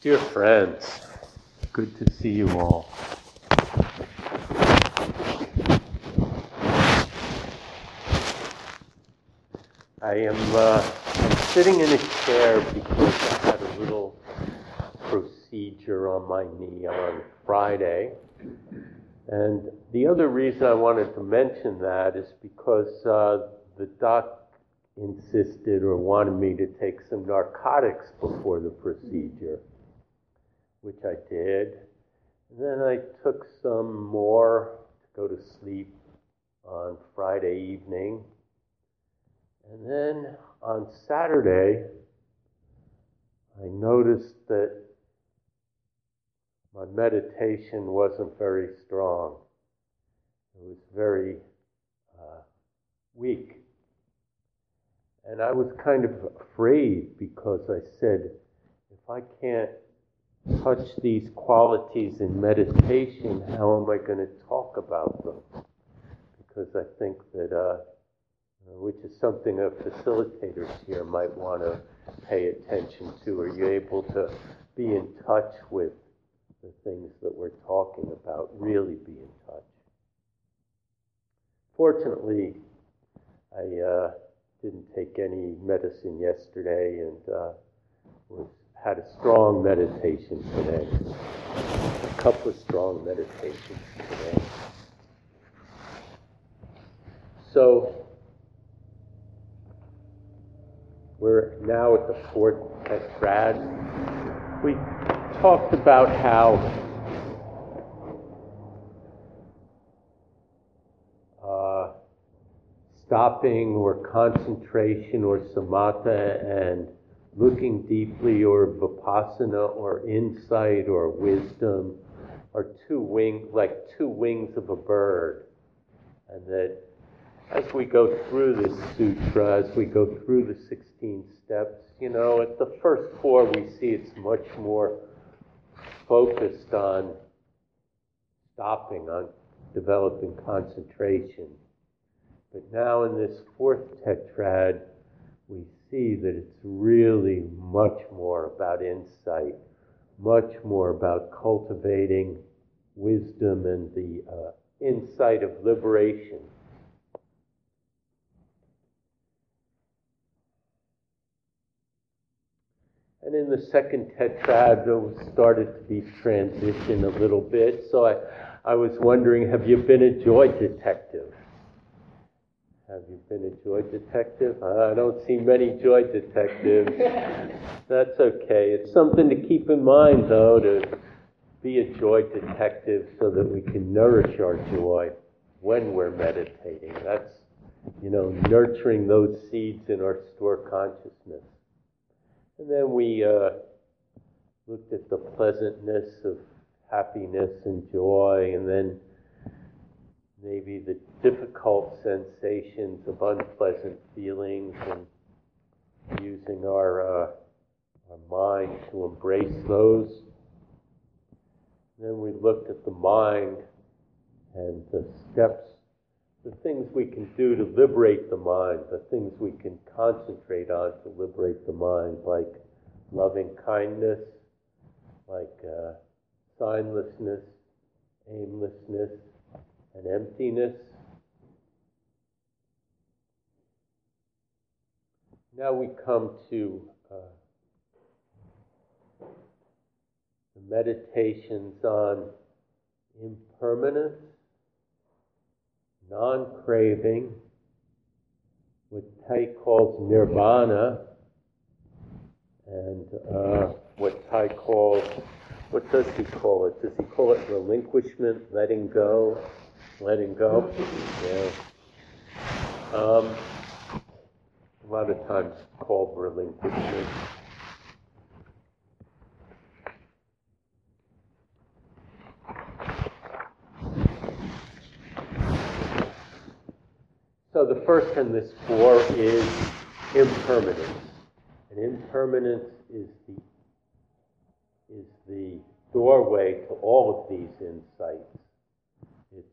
Dear friends, good to see you all. I'm sitting in a chair because I had a little procedure on my knee on Friday. And the other reason I wanted to mention that is because the doc insisted or wanted me to take some narcotics before the procedure, which I did. And then I took some more to go to sleep on Friday evening. And then on Saturday, I noticed that my meditation wasn't very strong. It was very weak. And I was kind of afraid because I said, if I can't touch these qualities in meditation, how am I going to talk about them? Because I think that, which is something a facilitator here might want to pay attention to. Are you able to be in touch with the things that we're talking about, really be in touch? Fortunately, I didn't take any medicine yesterday and had a strong meditation today. A couple of strong meditations today. So, we're now at the fourth tetrad. We talked about how stopping or concentration or samatha and looking deeply or vipassana or insight or wisdom are two wings of a bird. And that as we go through this sutra, as we go through the 16 steps, at the first four we see it's much more focused on stopping, on developing concentration. But now in this fourth tetrad, we see that it's really much more about insight, much more about cultivating wisdom and the insight of liberation. And in the second tetrad, it started to be transition a little bit. So I was wondering, have you been a joy detective? Have you been a joy detective? I don't see many joy detectives. That's okay. It's something to keep in mind, though, to be a joy detective so that we can nourish our joy when we're meditating. That's, nurturing those seeds in our store consciousness. And then we looked at the pleasantness of happiness and joy, and then maybe the difficult sensations of unpleasant feelings, and using our mind to embrace those. Then we looked at the mind and the steps, the things we can do to liberate the mind, the things we can concentrate on to liberate the mind, like loving kindness, like signlessness, aimlessness, and emptiness. Now we come to the meditations on impermanence, non-craving, what Thai calls nirvana, and what Thai calls, what does he call it? Does he call it relinquishment, letting go? Letting go? Yeah. A lot of times called relinquishment. So the first in this four is impermanence. And impermanence is the doorway to all of these insights. It's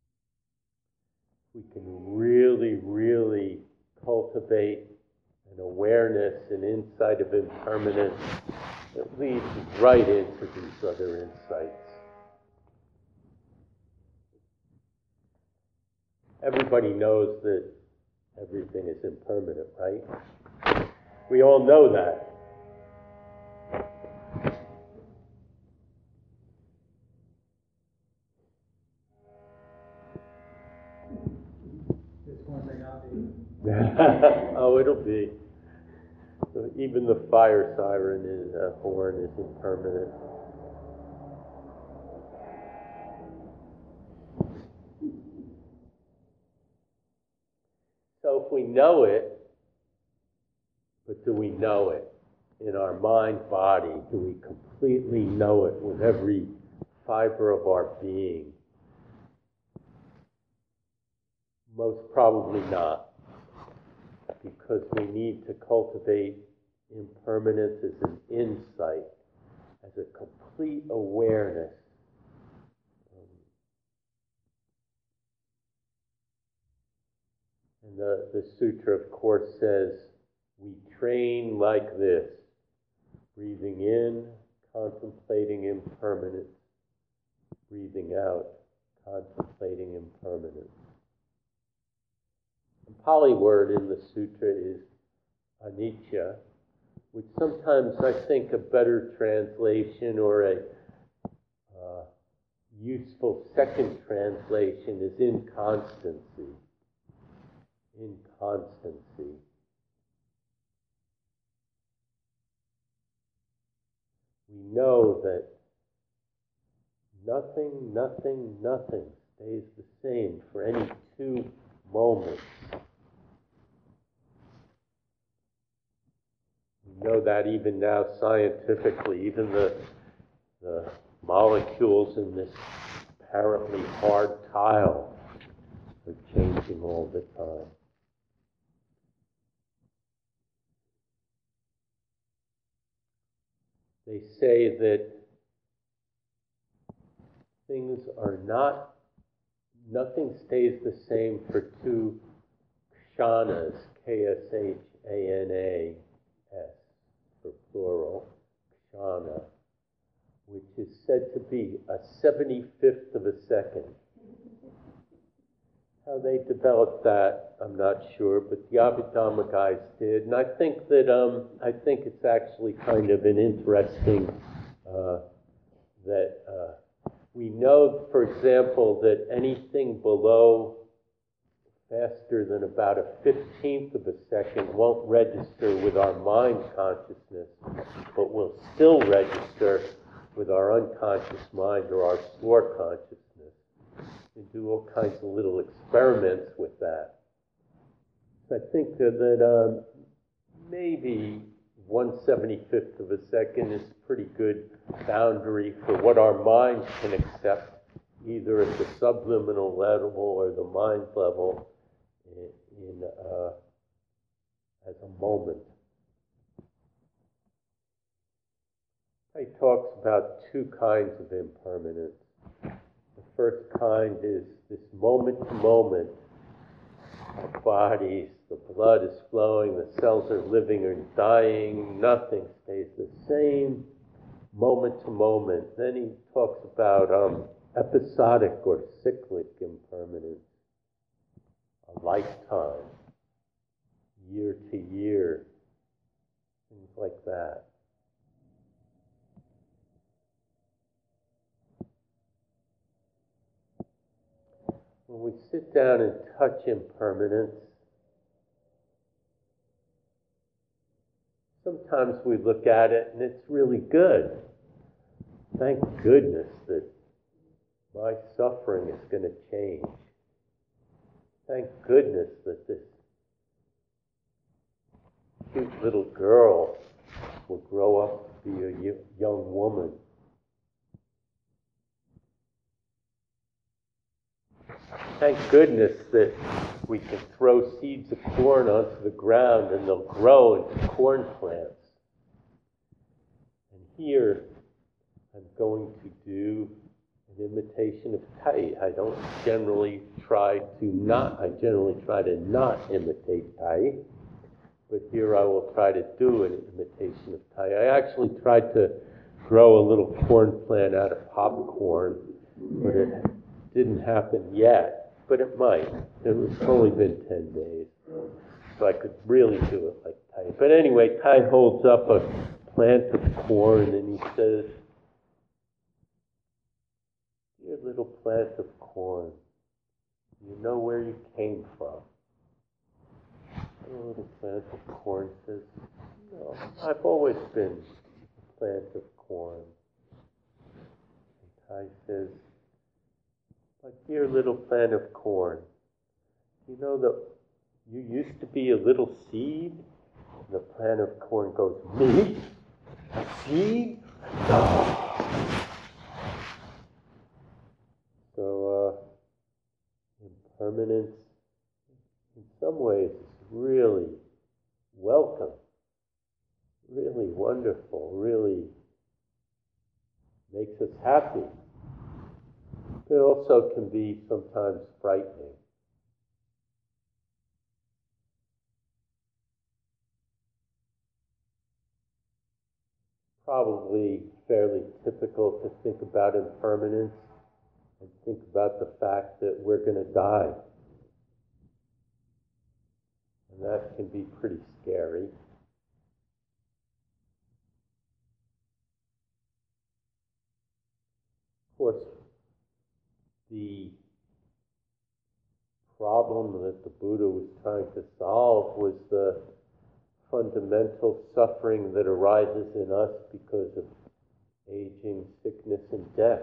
we can really, really cultivate an awareness and insight of impermanence that leads right into these other insights. Everybody knows that everything is impermanent, right? We all know that. Oh, it'll be. Even the fire siren horn is impermanent. So if we know it, but do we know it in our mind, body? Do we completely know it with every fiber of our being? Most probably not. Because we need to cultivate impermanence as an insight, as a complete awareness. And the sutra, of course, says, we train like this, breathing in, contemplating impermanence, breathing out, contemplating impermanence. The Pali word in the sutra is anicca, which sometimes I think a better translation or a useful second translation is inconstancy. Inconstancy. We know that nothing stays the same for any two moments. We know that even now scientifically, even the molecules in this apparently hard tile are changing all the time. They say that nothing stays the same for two kshanas, K-S-H-A-N-A-S for plural, kshana, which is said to be a 75th of a second. How they developed that, I'm not sure, but the Abhidhamma guys did, and I think it's actually kind of an interesting that we know, for example, that anything below faster than about a 15th of a second won't register with our mind consciousness, but will still register with our unconscious mind or our slower consciousness. We do all kinds of little experiments with that. So I think that maybe 1/75th of a second is a pretty good boundary for what our minds can accept, either at the subliminal level or the mind level, as a moment. He talks about two kinds of impermanence. The first kind is this moment to moment. Our bodies, the blood is flowing, the cells are living or dying, nothing stays the same, moment to moment. Then he talks about episodic or cyclic impermanence, a lifetime, year to year, things like that. When we sit down and touch impermanence, sometimes we look at it and it's really good. Thank goodness that my suffering is going to change. Thank goodness that this cute little girl will grow up to be a young woman. Thank goodness that we can throw seeds of corn onto the ground and they'll grow into corn plants. And here, I'm going to do an imitation of Tai. I generally try to not imitate Tai. but here I will try to do an imitation of Thai. I actually tried to grow a little corn plant out of popcorn, but it didn't happen yet, but it might. It's only been 10 days, so I could really do it like Thai. But anyway, Thai holds up a plant of corn and he says, "Dear little plant of corn, you know where you came from?" The little plant of corn says, "No, I've always been a plant of corn." And Thai says, "My dear little plant of corn, you know that you used to be a little seed?" And the plant of corn goes, "Me? A seed? No." So, impermanence, in some ways, is really welcome, really wonderful, really makes us happy. But it also can be sometimes frightening. Probably fairly typical to think about impermanence and think about the fact that we're going to die. And that can be pretty scary. Of course, the problem that the Buddha was trying to solve was the fundamental suffering that arises in us because of aging, sickness, and death.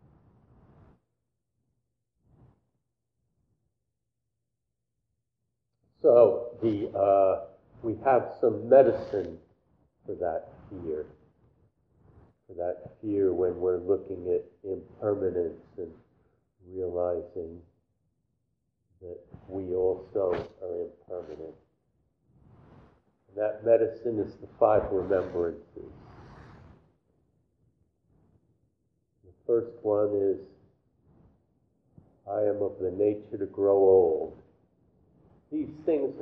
So we have some medicine for that fear. For that fear when we're looking at impermanence and realizing that we also are impermanent. And that medicine is the 5 remembrances. The first one is, I am of the nature to grow old. These things,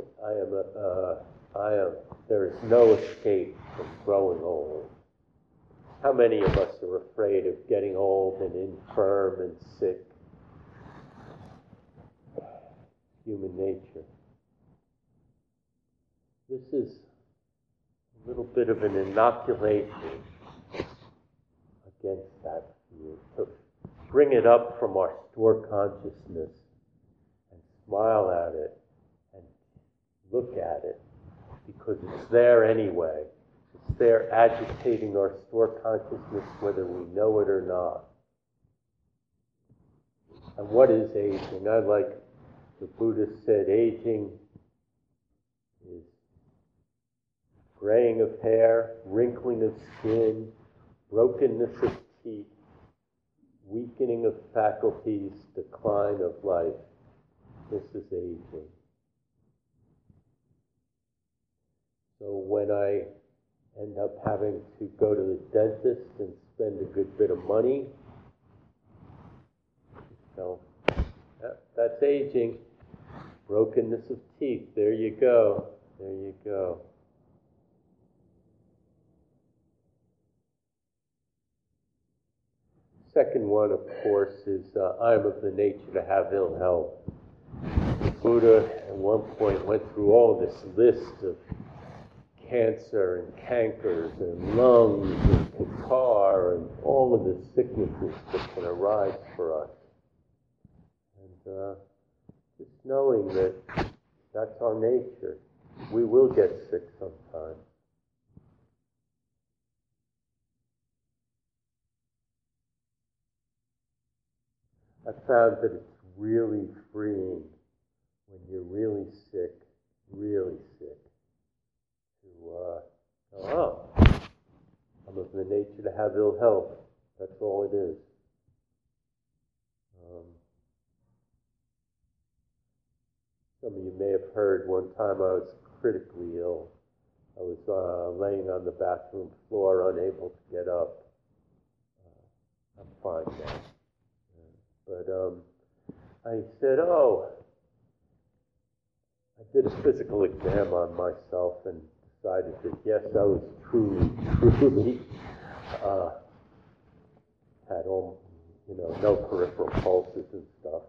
there is no escape from growing old. How many of us are afraid of getting old and infirm and sick? Human nature. This is a little bit of an inoculation against that fear. To bring it up from our store consciousness and smile at it and look at it, because it's there anyway. It's there agitating our store consciousness whether we know it or not. And what is aging? I like the Buddha said, aging is graying of hair, wrinkling of skin, brokenness of teeth, weakening of faculties, decline of life. This is aging. So when I end up having to go to the dentist and spend a good bit of money, so that's aging. Brokenness of teeth. There you go. There you go. Second one, of course, is I am of the nature to have ill health. The Buddha at one point went through all this list of cancer and cankers and lungs and catarrh and all of the sicknesses that can arise for us. And just knowing that that's our nature. We will get sick sometime. I found that it's really freeing when you're really sick, to oh, I'm of the nature to have ill health. That's all it is. Some of you may have heard one time I was critically ill. I was laying on the bathroom floor, unable to get up. I'm fine now. But I said, I did a physical exam on myself and decided that yes, I was truly had all, no peripheral pulses and stuff.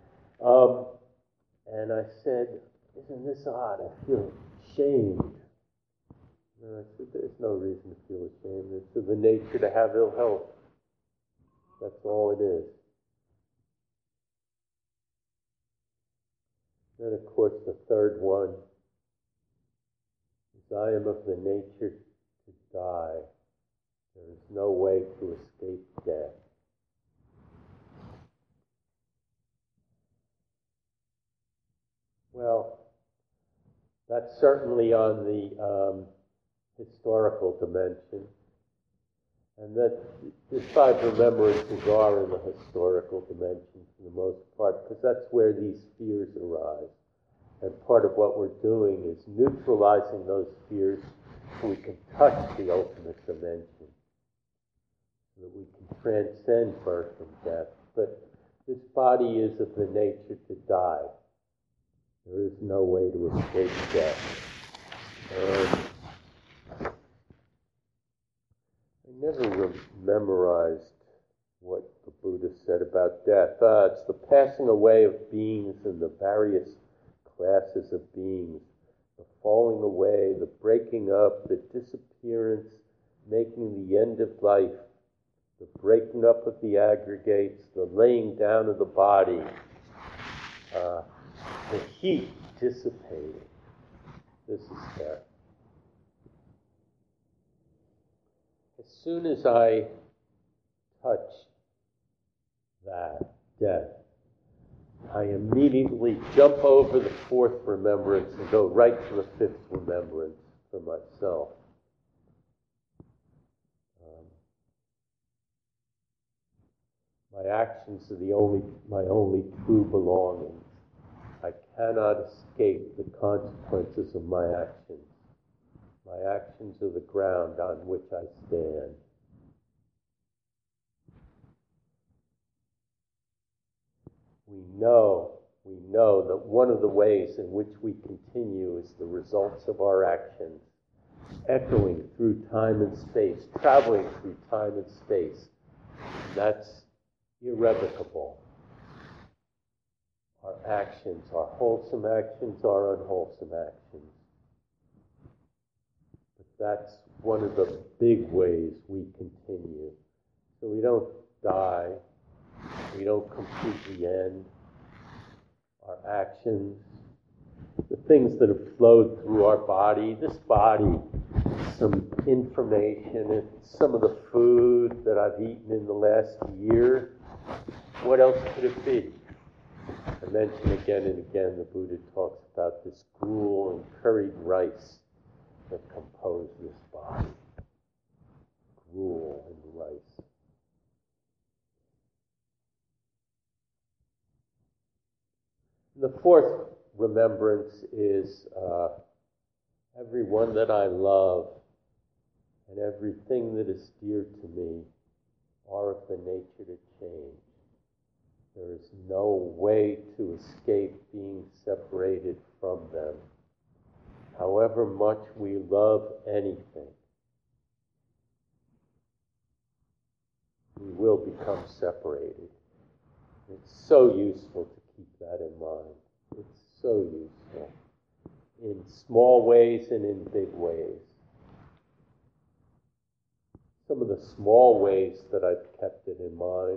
And I said, isn't this odd? I feel ashamed. And I said, there's no reason to feel ashamed. It's of the nature to have ill health. That's all it is. Then, of course, the third one is I am of the nature to die. There is no way to escape death. Well, that's certainly on the historical dimension. And that the 5 remembrances are in the historical dimension for the most part, because that's where these fears arise. And part of what we're doing is neutralizing those fears so we can touch the ultimate dimension, so that we can transcend birth and death. But this body is of the nature to die. There is no way to escape death. I never memorized what the Buddha said about death. It's the passing away of beings and the various classes of beings, the falling away, the breaking up, the disappearance, making the end of life, the breaking up of the aggregates, the laying down of the body, the heat dissipating. This is death. As soon as I touch that death, I immediately jump over the 4th remembrance and go right to the 5th remembrance for myself. My actions are my only true belongings. I cannot escape the consequences of my actions. My actions are the ground on which I stand. We know that one of the ways in which we continue is the results of our actions, echoing through time and space, traveling through time and space. That's irrevocable. Our actions, our wholesome actions, our unwholesome actions. But that's one of the big ways we continue. So we don't die. We don't completely end. Our actions, the things that have flowed through our body, this body, some information, and some of the food that I've eaten in the last year. What else could it be? I mention again and again the Buddha talks about this gruel and curried rice that compose this body. Gruel and rice. The 4th remembrance is everyone that I love and everything that is dear to me are of the nature to change. There is no way to escape being separated from them. However much we love anything, we will become separated. It's so useful to keep that in mind. It's so useful in small ways and in big ways. Some of the small ways that I've kept it in mind.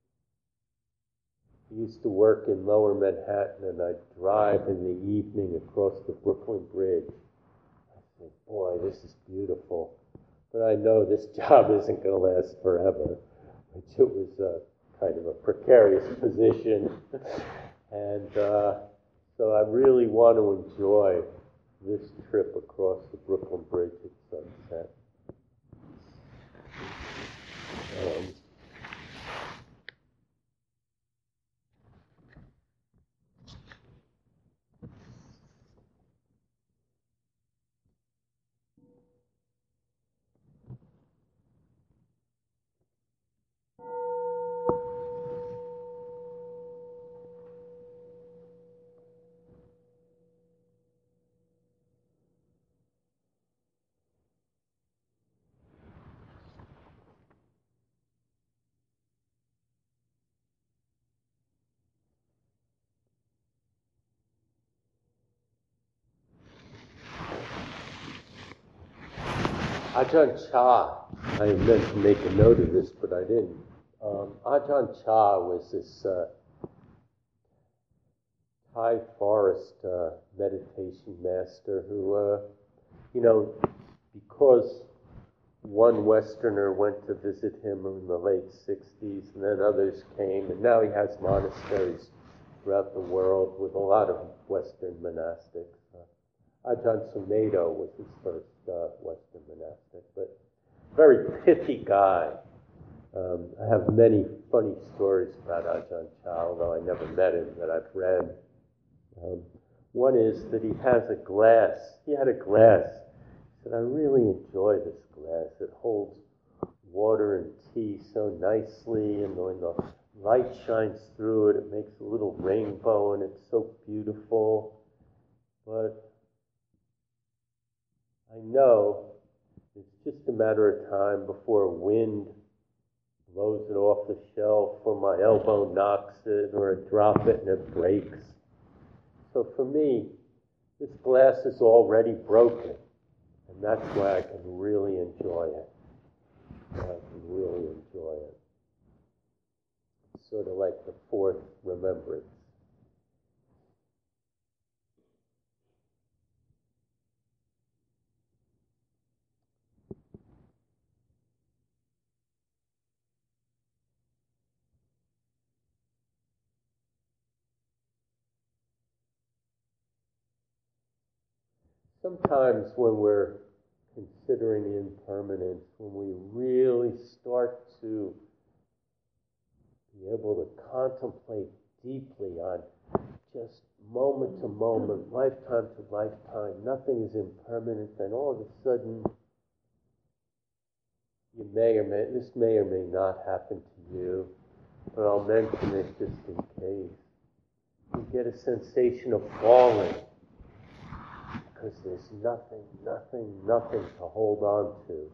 I used to work in Lower Manhattan, and I'd drive in the evening across the Brooklyn Bridge. I said, boy, this is beautiful. But I know this job isn't going to last forever, which it was kind of a precarious position. And so I really want to enjoy this trip across the Brooklyn Bridge at sunset. Ajahn Chah, I meant to make a note of this, but I didn't. Ajahn Chah was this Thai forest meditation master who, because one Westerner went to visit him in the late 60s, and then others came, and now he has monasteries throughout the world with a lot of Western monastics. Ajahn Sumedho was his first Western monastic, but very pithy guy. I have many funny stories about Ajahn Chah, although I never met him, that I've read. One is that he has a glass. He had a glass. He said, I really enjoy this glass. It holds water and tea so nicely, and when the light shines through it, it makes a little rainbow, and it's so beautiful. But I know it's just a matter of time before a wind blows it off the shelf, or my elbow knocks it, or I drop it and it breaks. So for me, this glass is already broken, and that's why I can really enjoy it. It's sort of like the fourth remembrance. Sometimes when we're considering impermanence, when we really start to be able to contemplate deeply on just moment to moment, lifetime to lifetime, nothing is impermanent, then all of a sudden, this may or may not happen to you, but I'll mention it just in case. You get a sensation of falling, because there's nothing to hold on to.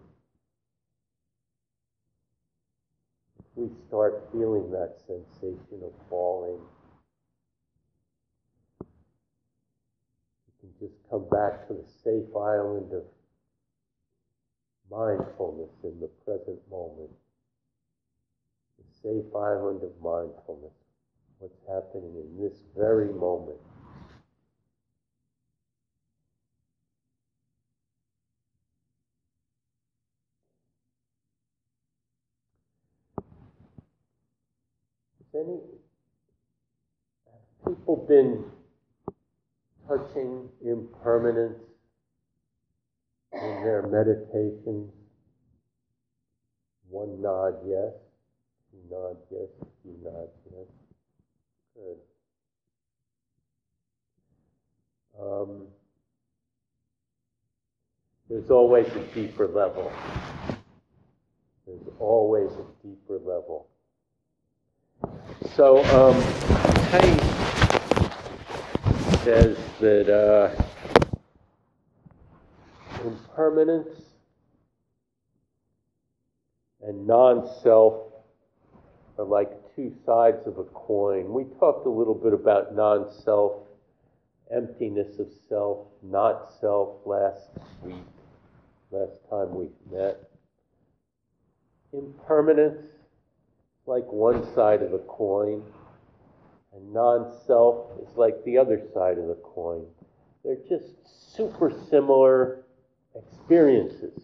If we start feeling that sensation of falling, we can just come back to the safe island of mindfulness in the present moment. The safe island of mindfulness. What's happening in this very moment. Have people been touching impermanence in their meditations? One nod, yes. Two nod, yes. Few nod, yes. Good. There's always a deeper level. There's always a deeper level. So, Hay says that impermanence and non-self are like two sides of a coin. We talked a little bit about non-self, emptiness of self, not self last time we met. Impermanence, like one side of the coin, and non-self is like the other side of the coin. They're just super similar experiences.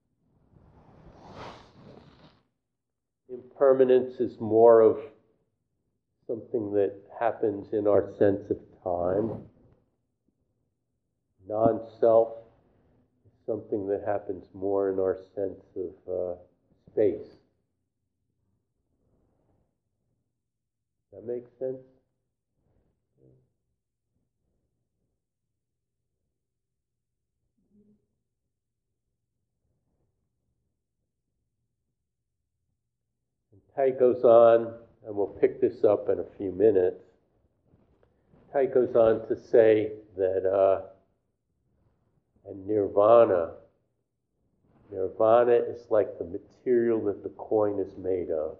Impermanence is more of something that happens in our sense of time. Non-self is something that happens more in our sense of space. That makes sense? And Tai goes on, and we'll pick this up in a few minutes. Tai goes on to say that and nirvana is like the material that the coin is made of.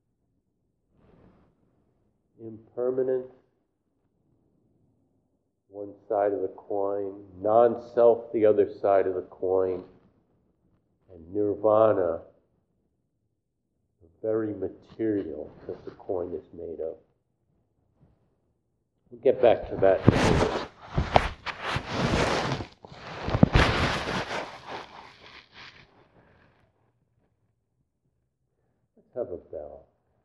Impermanence, one side of the coin, non-self, the other side of the coin. and nirvana are very material that the coin is made of. We'll get back to that in a minute. Let's have a bell.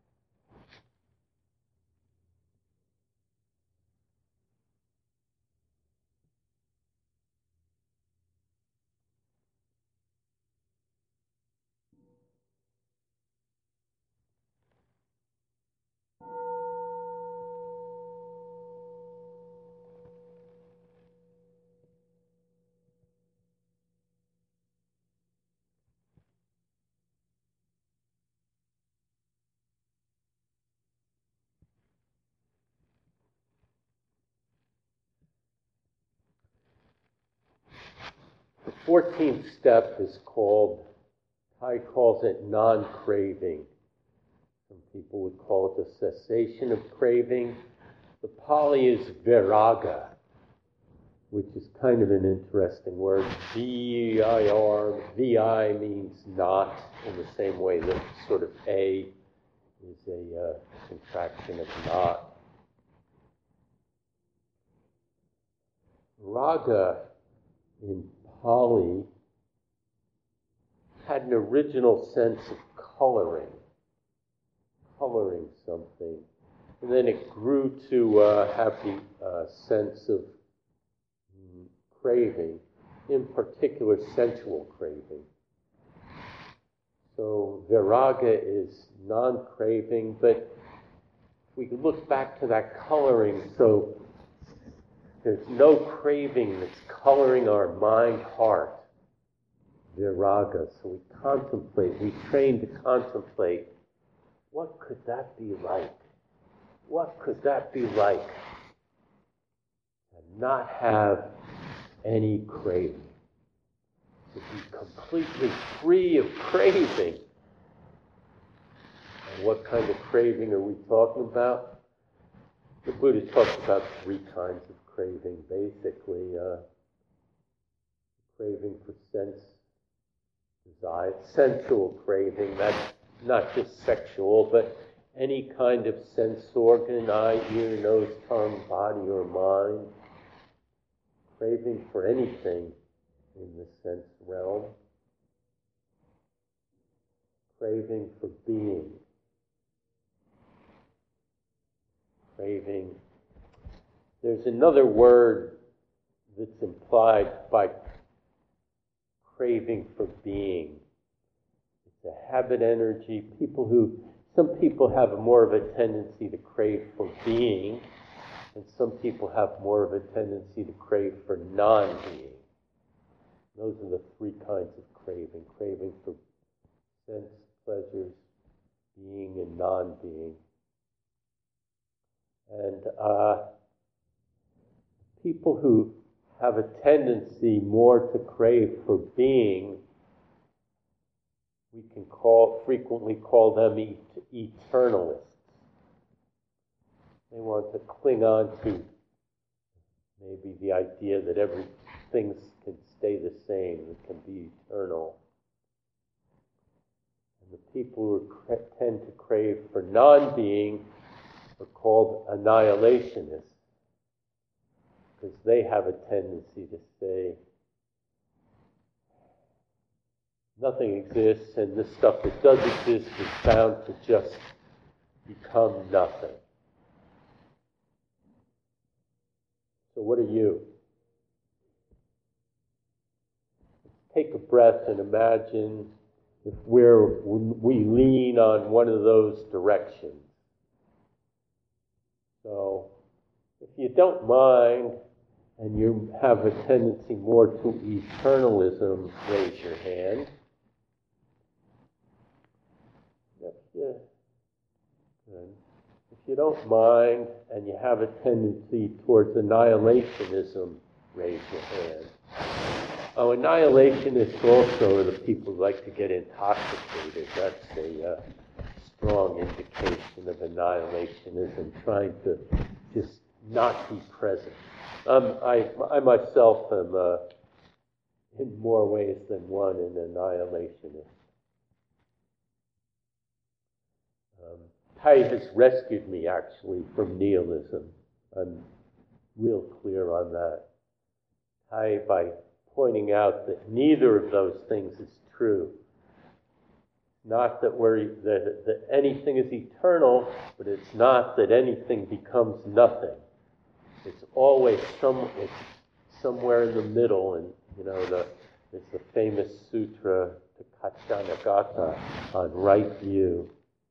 The 14th step is called, Thay calls it non-craving. Some people would call it the cessation of craving. The Pali is viraga, which is kind of an interesting word. V-I-R, V-I means not, in the same way that sort of A is a contraction of not. Raga in Pali had an original sense of coloring something. And then it grew to have the sense of craving, in particular sensual craving. So viraga is non-craving, but we can look back to that coloring, so there's no craving that's coloring our mind, heart, viraga. So we contemplate, we train to contemplate, what could that be like? What could that be like? And not have any craving. To be completely free of craving. And what kind of craving are we talking about? The Buddha talks about 3 kinds of craving, basically. Craving for sense desire, sensual craving, that's not just sexual, but any kind of sense organ, eye, ear, nose, tongue, body, or mind. Craving for anything in the sense realm. Craving for being. Craving. There's another word that's implied by craving for being. It's a habit energy. Some people have more of a tendency to crave for being, and some people have more of a tendency to crave for non-being. Those are the 3 kinds of craving. Craving for sense, pleasures, being, and non-being. And people who have a tendency more to crave for being, we can frequently call them eternalists. They want to cling on to maybe the idea that things can stay the same, it can be eternal. And the people who tend to crave for non-being are called annihilationists, because they have a tendency to say, nothing exists, and this stuff that does exist is bound to just become nothing. So what are you? Take a breath and imagine if we lean on one of those directions. So if you don't mind, and you have a tendency more to eternalism, raise your hand. Good. If you don't mind, and you have a tendency towards annihilationism, raise your hand. Annihilationists also are the people who like to get intoxicated. That's a strong indication of annihilationism, trying to just not be present. I myself am in more ways than one, an annihilationist. Thay has rescued me, actually, from nihilism. I'm real clear on that. Thay, by pointing out that neither of those things is true. Not that that anything is eternal, but it's not that anything becomes nothing. It's always it's somewhere in the middle, and it's the famous sutra, the Kachanagata, on right view.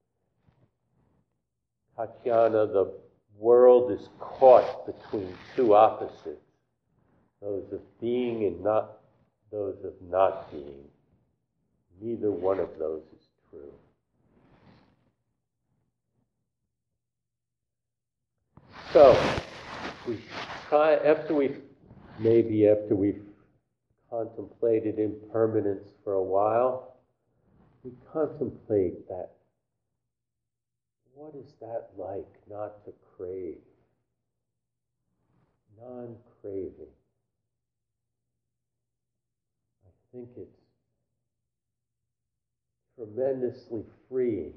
Katyana, the world is caught between two opposites, those of being and not those of not being. Neither one of those is true. So, we try, after we've contemplated impermanence for a while, we contemplate that. What is that like, not to crave? Non-craving. I think it's tremendously freeing.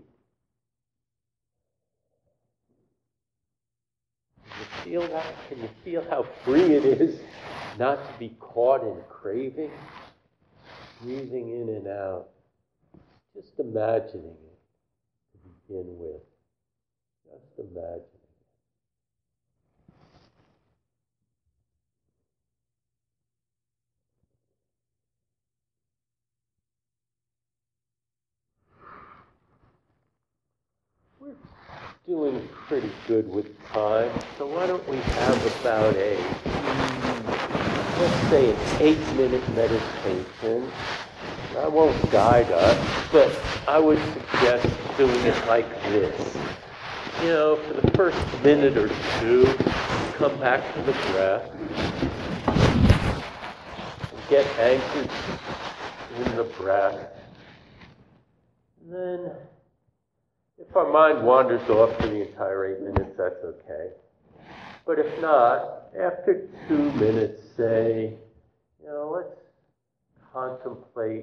Can you feel that? Can you feel how free it is not to be caught in craving? Breathing in and out. Just imagining it to begin with. Just imagining it. We're doing pretty good with time, so why don't we have about let's say an 8-minute meditation. I won't guide us, but I would suggest doing it like this. For the first minute or two, come back to the breath. Get anchored in the breath. And then, if our mind wanders off for the entire 8 minutes, that's okay. But if not, after 2 minutes, say, let's contemplate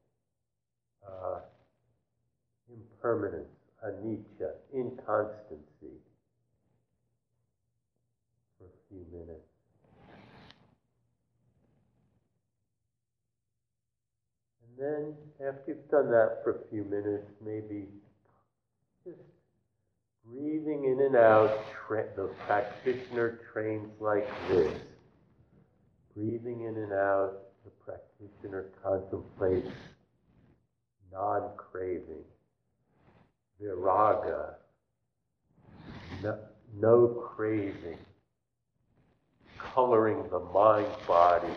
impermanence, anicca, inconstancy, for a few minutes. And then, after you've done that for a few minutes, maybe just breathing in and out. The practitioner trains like this. Breathing in and out, the practitioner contemplates non-craving, viraga, no craving, coloring the mind-body.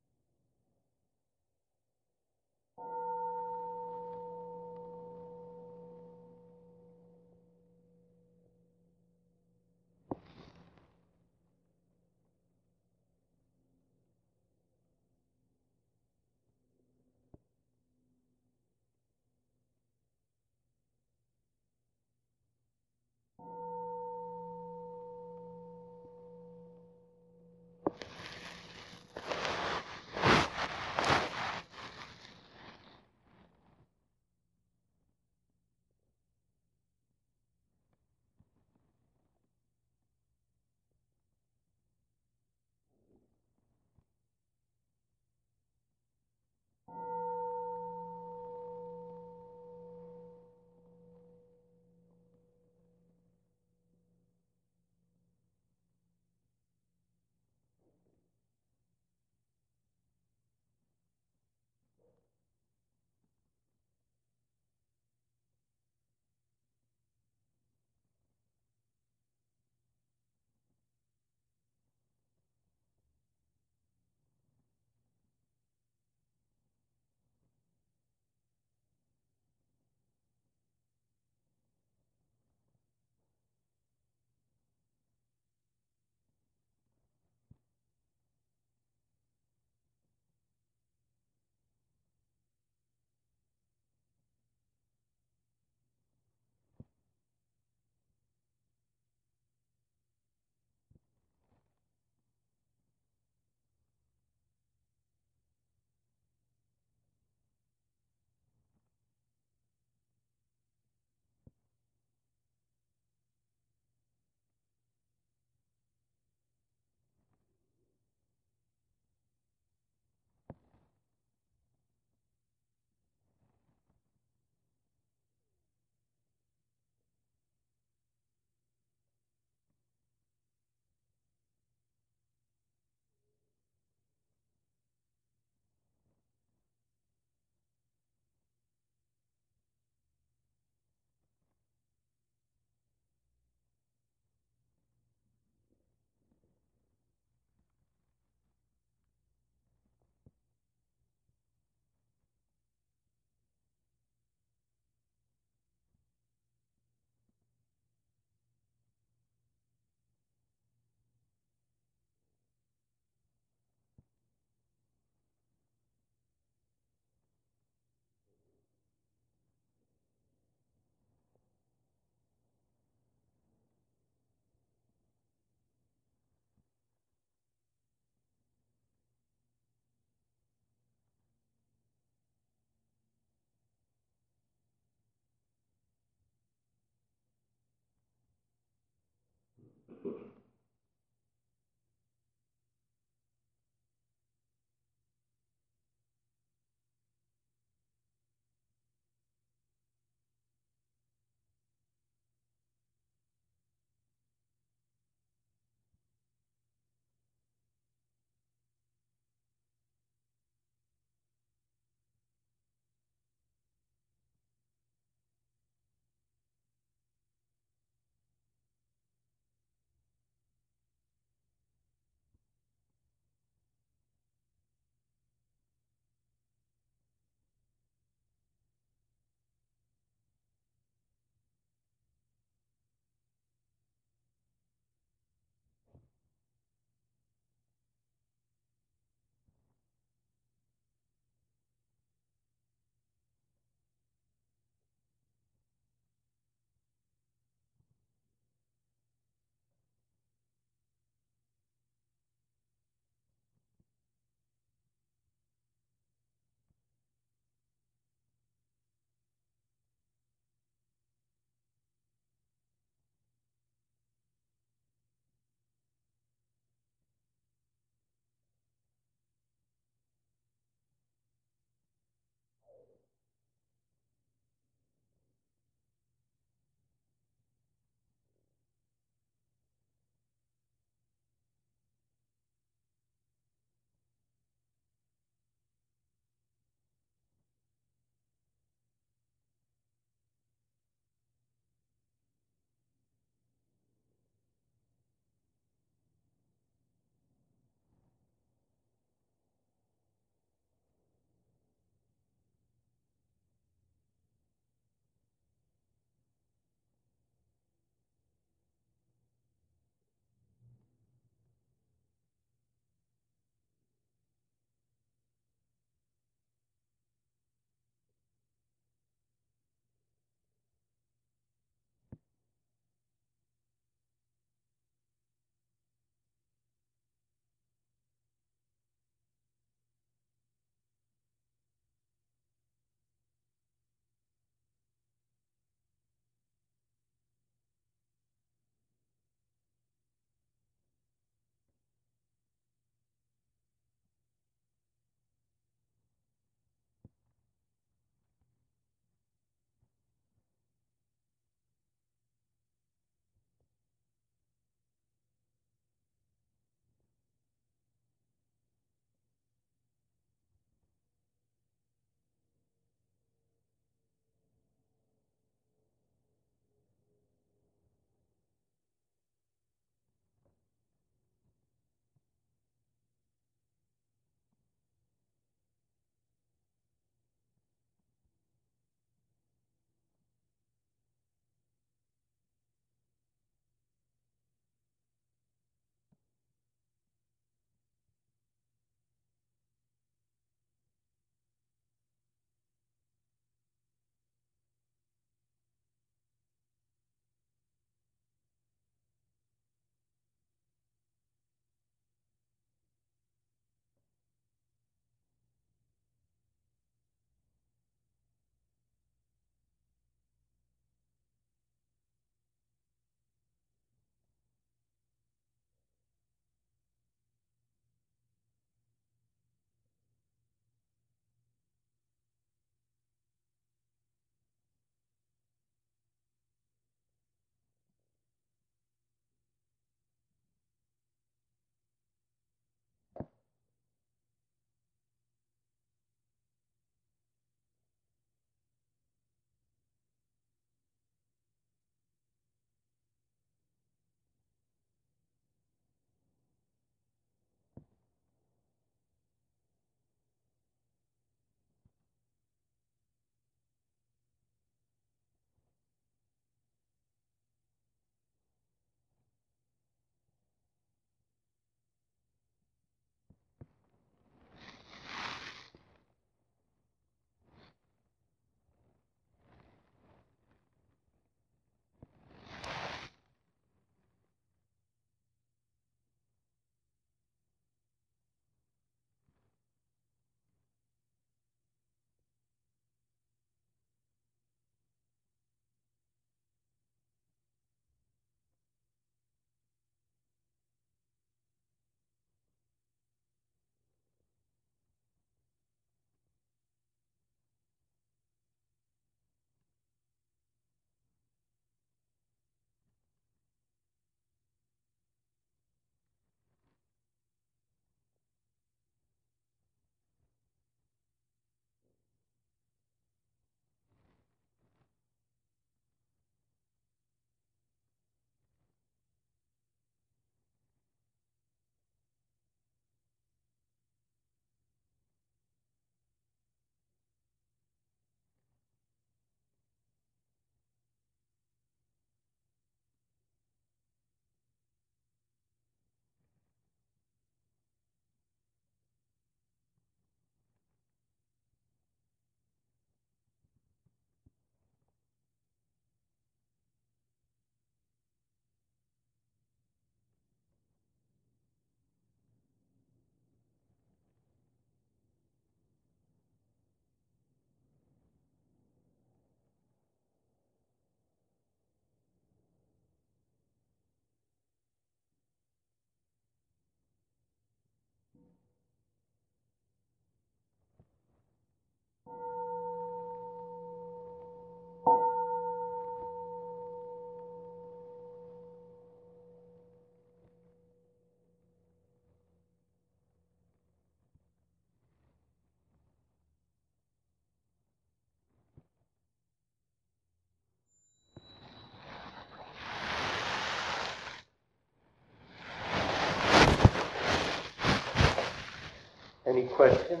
questions?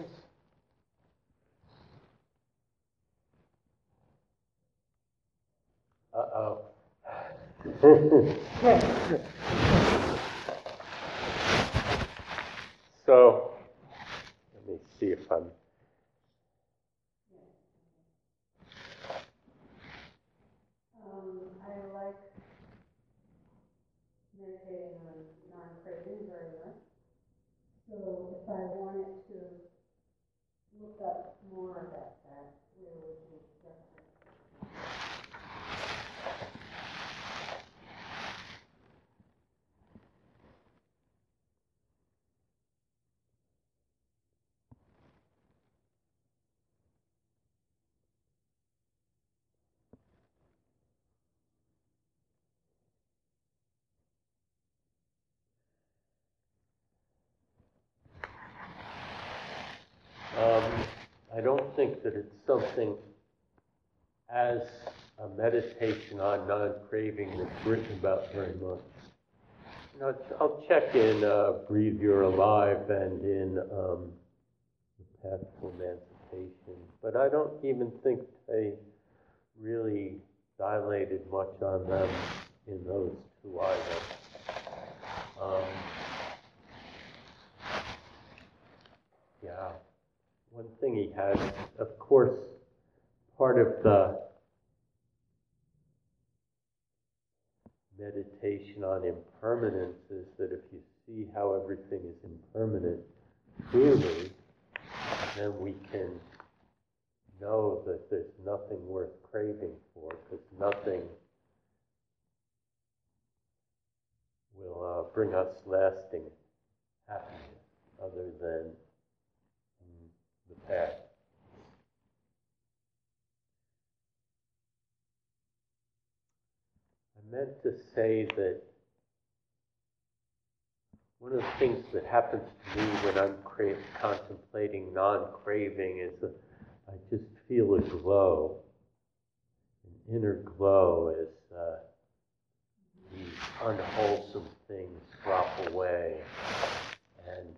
Uh-oh. So, let me see if I'm... I like meditating on non-craving very much. So if I wanted to look up more about that, where would you reference? I don't think that it's something as a meditation on non-craving that's written about very much. You know, I'll check in Breathe You're Alive and in The Path to Emancipation, but I don't even think they really dilated much on them in those two either. Yeah. One thing he has, of course, part of the meditation on impermanence is that if you see how everything is impermanent clearly, then we can know that there's nothing worth craving for, because nothing will bring us lasting happiness other than the path. I meant to say that one of the things that happens to me when I'm contemplating non-craving is that I just feel a glow, an inner glow as these unwholesome things drop away. And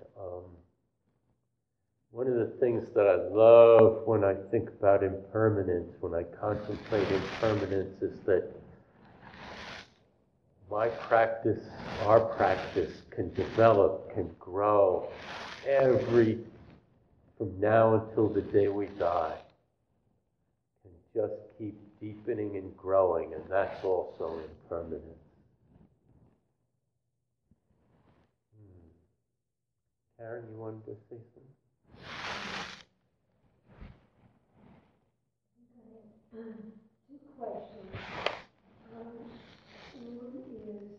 one of the things that I love when I think about impermanence, when I contemplate impermanence, is that my practice, our practice, can develop, can grow from now until the day we die. Can just keep deepening and growing, and that's also impermanence. Karen, you wanted to say something? Okay. Two questions. One is,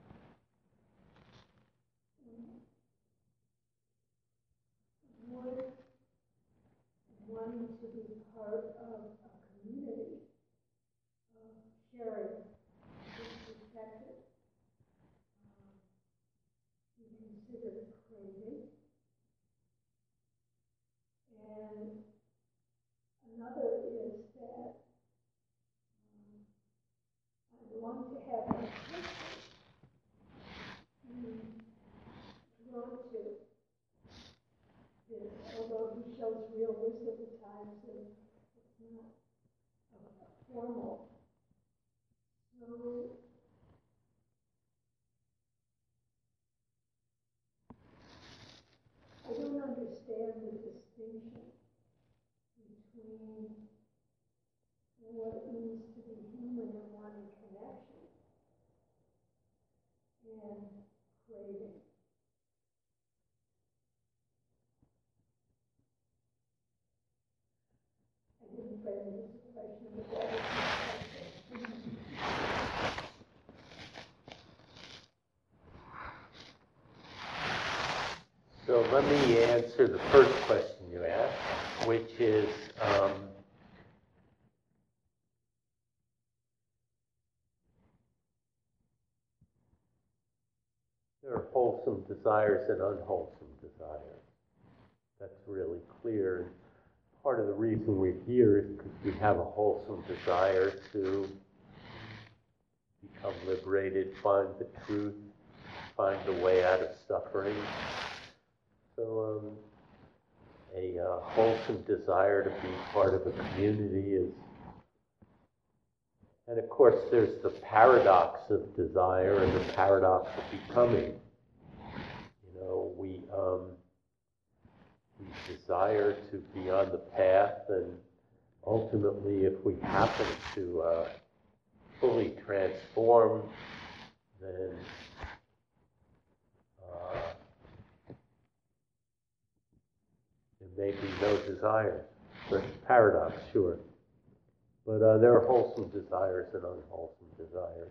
would wanting to be part of a community sharing this perspective be considered craving? And another is that I want to have my husband drawn to this, although he shows real wisdom at times and it's not formal. So I don't understand the distinction between what it means to be human and wanting connection and craving. I didn't frame this question, but that was my question. So let me answer the first question you asked, which is, there are wholesome desires and unwholesome desires. That's really clear. Part of the reason we're here is because we have a wholesome desire to become liberated, find the truth, find the way out of suffering. So a wholesome desire to be part of a community is, and of course there's the paradox of desire and the paradox of becoming. You know, we desire to be on the path, and ultimately if we happen to fully transform, then there may be no desire. There's a paradox, sure. But there are wholesome desires and unwholesome desires.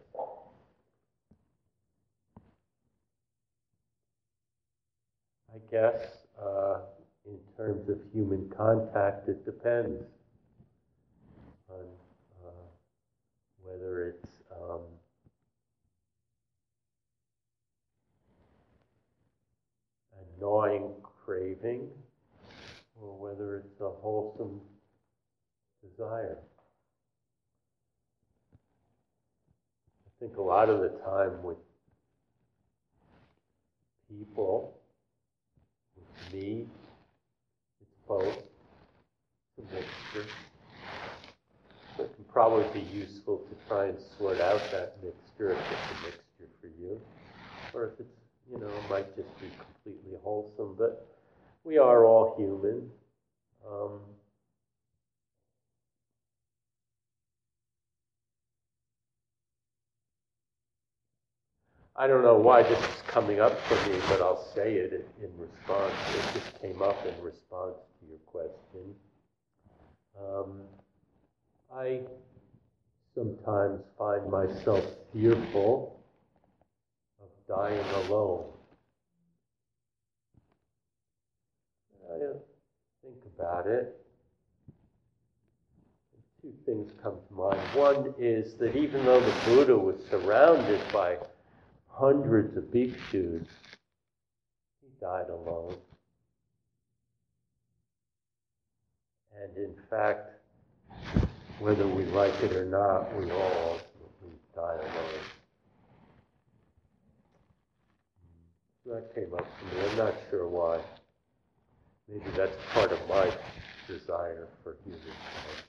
I guess in terms of human contact, it depends on whether it's a gnawing craving or whether it's a wholesome desire. I think a lot of the time with people, with me, it's both, it's a mixture. So it can probably be useful to try and sort out that mixture if it's a mixture for you. Or if it's, you know, it might just be completely wholesome. But we are all human. I don't know why this is coming up for me, but I'll say it in response. It just came up in response to your question. I sometimes find myself fearful of dying alone. I think about it. Two things come to mind. One is that even though the Buddha was surrounded by hundreds of bhikshus, he died alone. And in fact, whether we like it or not, we all ultimately die alone. So that came up for me. I'm not sure why. Maybe that's part of my desire for human connection.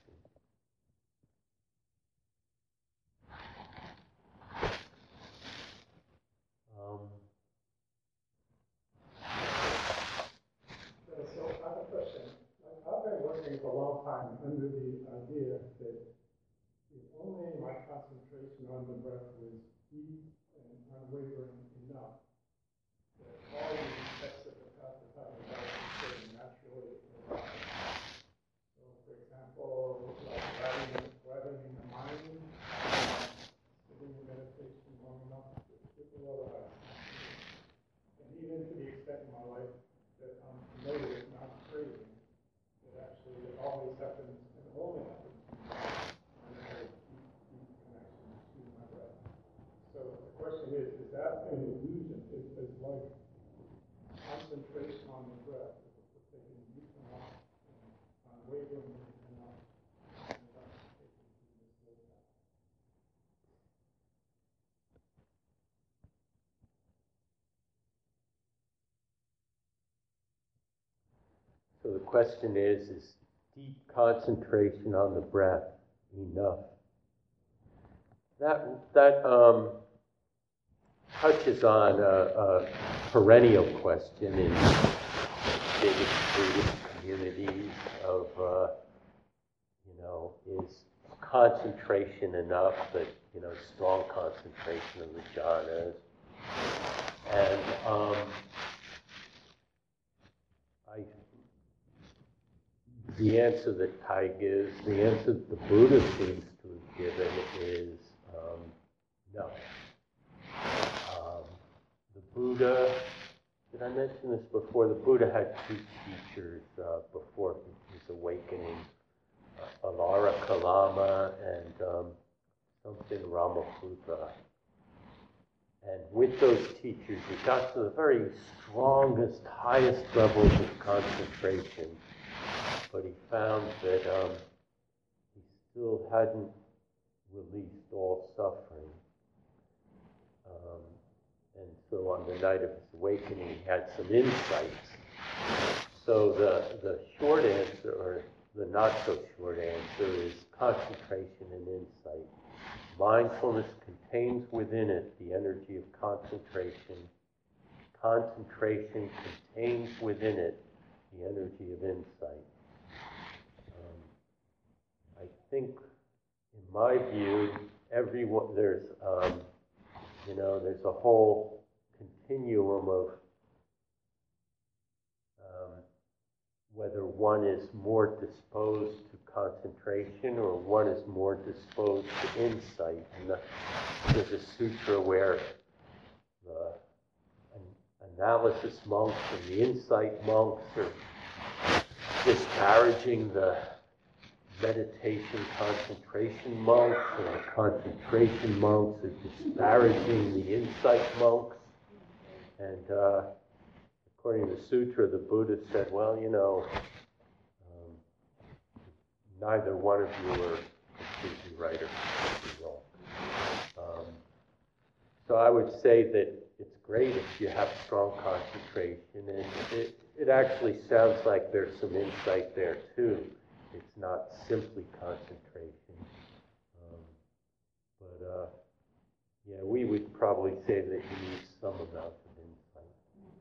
So I have a question. I've been working for a long time under the idea that if only my concentration on the breath was deep and unwavering enough, that all the effects of the path we're talking about would naturally arise. So, for example, like writing in the mind, sitting in meditation long enough, it will arise. And even to the extent in my life that I'm familiar with not craving, that actually it always happens and only happens when I have a deep connection to my breath. So the question is that an illusion? Is like concentration on the breath, if it's taken deep enough and unwavering enough, and that's taken through this whole path. So the question is deep concentration on the breath enough? That touches on a perennial question in Buddhist communities of, is concentration enough, but, strong concentration of the jhanas. And the answer that Thai gives, the answer that the Buddha seems to have given is no. The Buddha, did I mention this before? The Buddha had two teachers before his awakening, Alara Kalama and something Ramaputta. And with those teachers, he got to the very strongest, highest levels of concentration. But he found that he still hadn't released all suffering. And so on the night of his awakening, he had some insights. So the short answer, or the not so short answer, is concentration and insight. Mindfulness contains within it the energy of concentration. Concentration contains within it the energy of insight. I think, in my view, everyone there's a whole continuum of whether one is more disposed to concentration or one is more disposed to insight. And there's a sutra where the analysis monks and the insight monks are disparaging the meditation concentration monks, and the concentration monks are disparaging the insight monks. And according to the sutra, the Buddha said, well, neither one of you are completely right or completely wrong. So I would say that it's great if you have strong concentration, and it actually sounds like there's some insight there too. It's not simply concentration. We would probably say that you need some amount of insight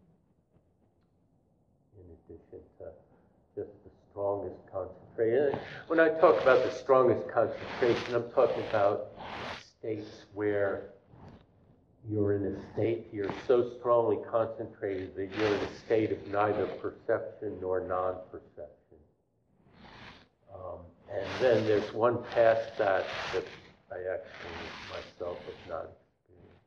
in addition to just the strongest concentration. When I talk about the strongest concentration, I'm talking about states where you're in a state, you're so strongly concentrated that you're in a state of neither perception nor non-perception. And then there's one past that I actually myself have not experienced.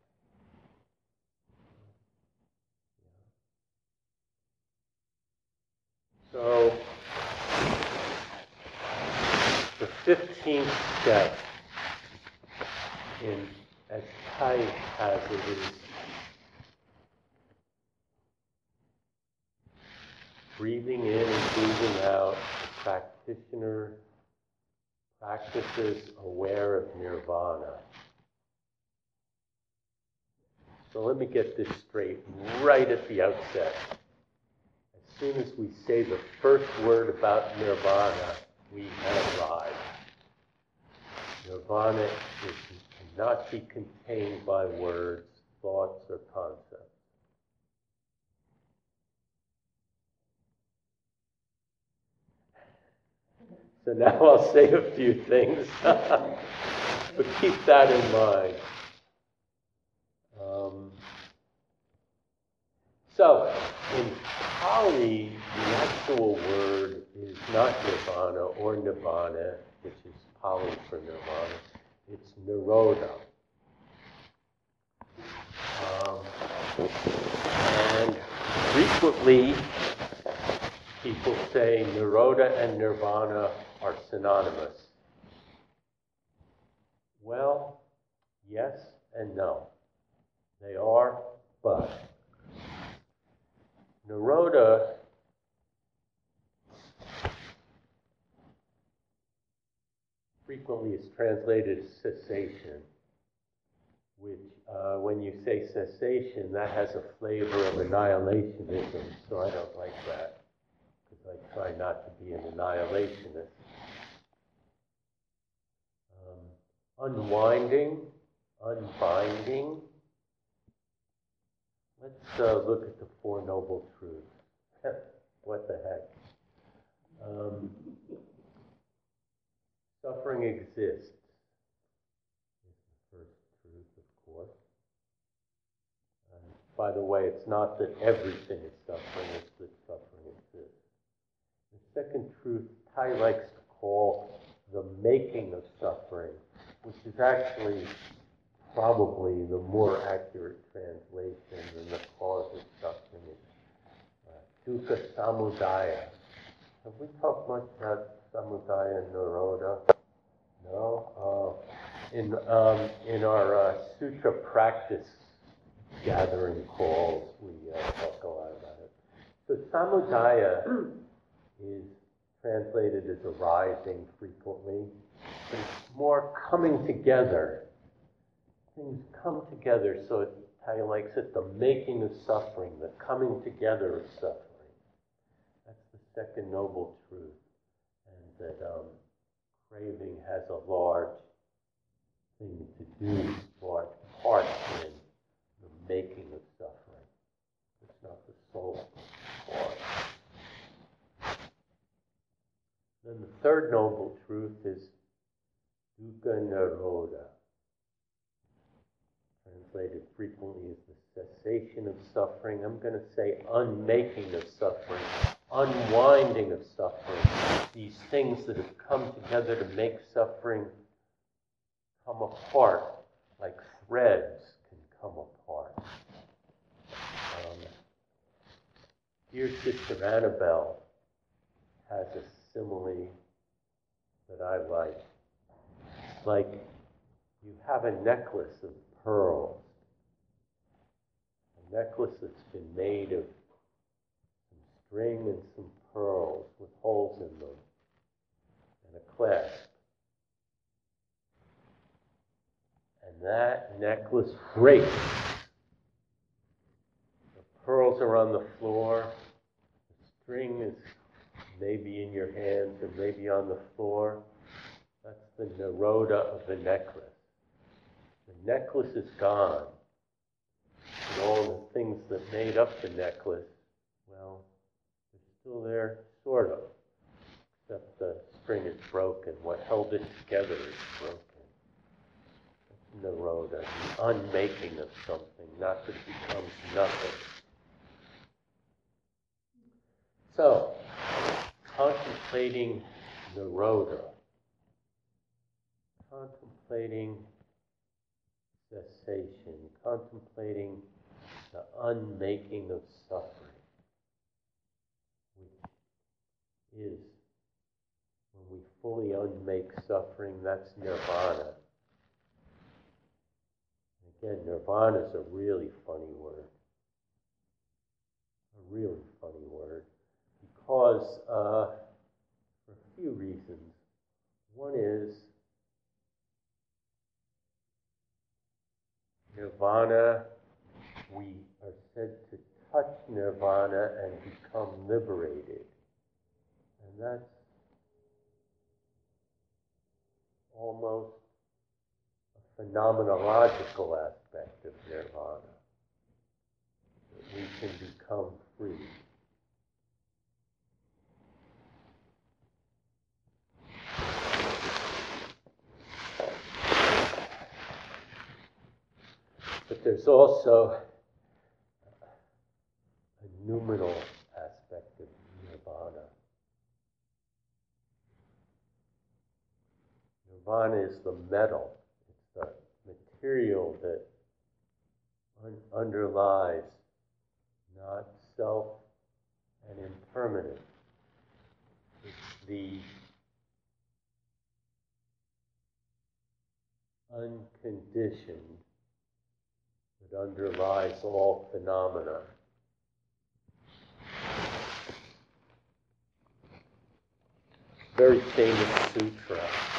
So, the 15th step as Thai has it, is breathing in and breathing out. The practitioner practices aware of nirvana. So let me get this straight right at the outset. As soon as we say the first word about nirvana, we have arrived. Nirvana cannot be contained by words, thoughts, or concepts. So now I'll say a few things, but keep that in mind. So, in Pali, the actual word is not nirvana or nibbana, which is Pali for nirvana. It's nirodha. And frequently, people say nirodha and nirvana are synonymous. Well, yes and no. They are, but nirodha frequently is translated as cessation, which, when you say cessation, that has a flavor of annihilationism, so I don't like that, because I try not to be an annihilationist. Unwinding, unbinding. Let's look at the Four Noble Truths. What the heck? Suffering exists is the first truth, of course. By the way, it's not that everything is suffering, it's that suffering exists. The second truth, Thai likes to call the making of suffering, which is actually probably the more accurate translation than the cause of suffering. It's dukkha samudaya. Have we talked much about samudaya and nirodha? No? In our sutra practice gathering calls, we talk a lot about it. So samudaya is translated as arising frequently, but it's more coming together. Things come together, so Thai likes it, the making of suffering, the coming together of suffering. That's second noble truth, and that craving has a large thing to do, large part in the making of suffering. It's not the sole part. Then the third noble truth is dukkha nirodha, translated frequently as the cessation of suffering. I'm going to say unmaking of suffering, unwinding of suffering. These things that have come together to make suffering come apart, like threads can come apart. Dear Sister Annabelle has a simile that I like. It's like you have a necklace of pearls, a necklace that's been made of some string and some pearls with holes in them, and a clasp. And that necklace breaks. The pearls are on the floor. The string is maybe in your hands or maybe on the floor. That's the nirodha of the necklace. The necklace is gone. And all the things that made up the necklace, well, they're still there, sort of. Except the string is broken. What held it together is broken. That's nirodha, the unmaking of something, not that it becomes nothing. So, contemplating nirodha, contemplating cessation, contemplating the unmaking of suffering, which is, when we fully unmake suffering, that's nirvana. Again, nirvana is a really funny word. A really funny word. Because, for a few reasons. One is, nirvana, we are said to touch nirvana and become liberated. And that's almost a phenomenological aspect of nirvana. That we can become free. But there's also a noumenal aspect of nirvana. Nirvana is the metal. It's the material that underlies not self and impermanence. It's the unconditioned that underlies all phenomena. Very famous sutra.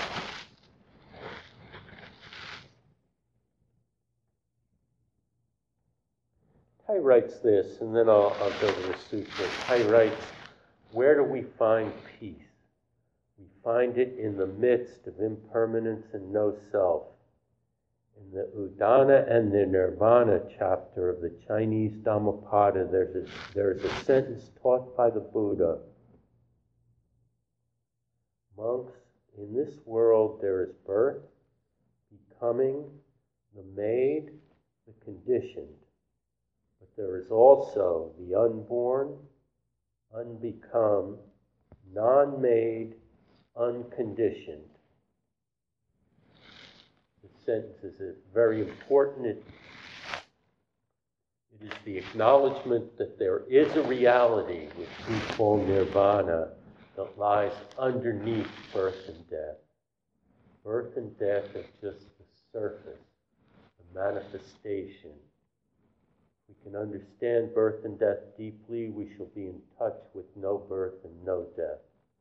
Tai writes this, and then I'll go to the sutra. Tai writes, where do we find peace? We find it in the midst of impermanence and no self. In the Udana and the Nirvana chapter of the Chinese Dhammapada, there's a sentence taught by the Buddha. Monks, in this world there is birth, becoming, the made, the conditioned. But there is also the unborn, unbecome, non-made, unconditioned. Sentence is very important. It is the acknowledgement that there is a reality with peaceful nirvana that lies underneath birth and death. Birth and death are just the surface, the manifestation. If we can understand birth and death deeply, we shall be in touch with no birth and no death.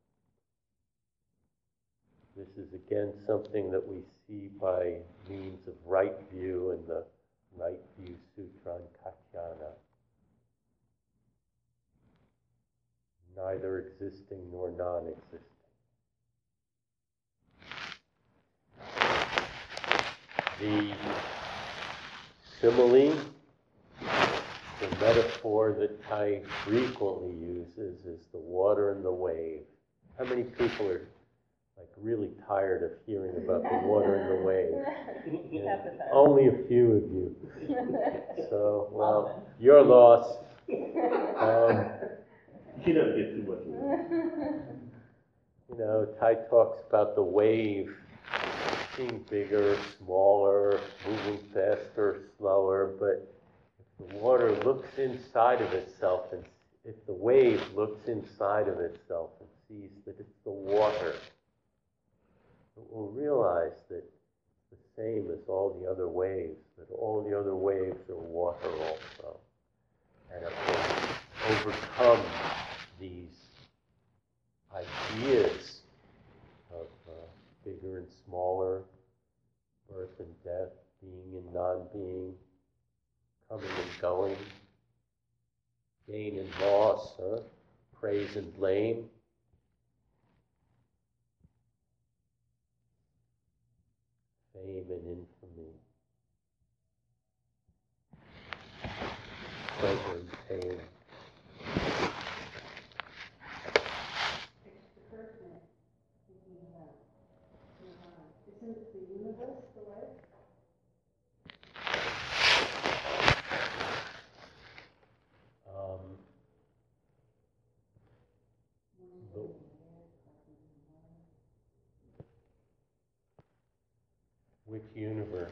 This is again something that we see by means of Right View and the Right View Sutra on Katyana. neither existing nor non-existing. The simile, the metaphor that Ty frequently uses, is the water and the wave. How many people are really tired of hearing about the water and the wave? Yeah. Only a few of you. So, well, your loss. You don't get too much. Ty talks about the wave being bigger, smaller, moving faster, slower, but if the water looks inside of itself, and if the wave looks inside of itself and sees that it's the water, it will realize that it's the same as all the other waves, that all the other waves are water also. And it will overcome these ideas of bigger and smaller, birth and death, being and non-being, coming and going, gain and loss, praise and blame. Fame and infamy, pleasure and pain. It's the first minute thinking about isn't the universe the way? Which universe?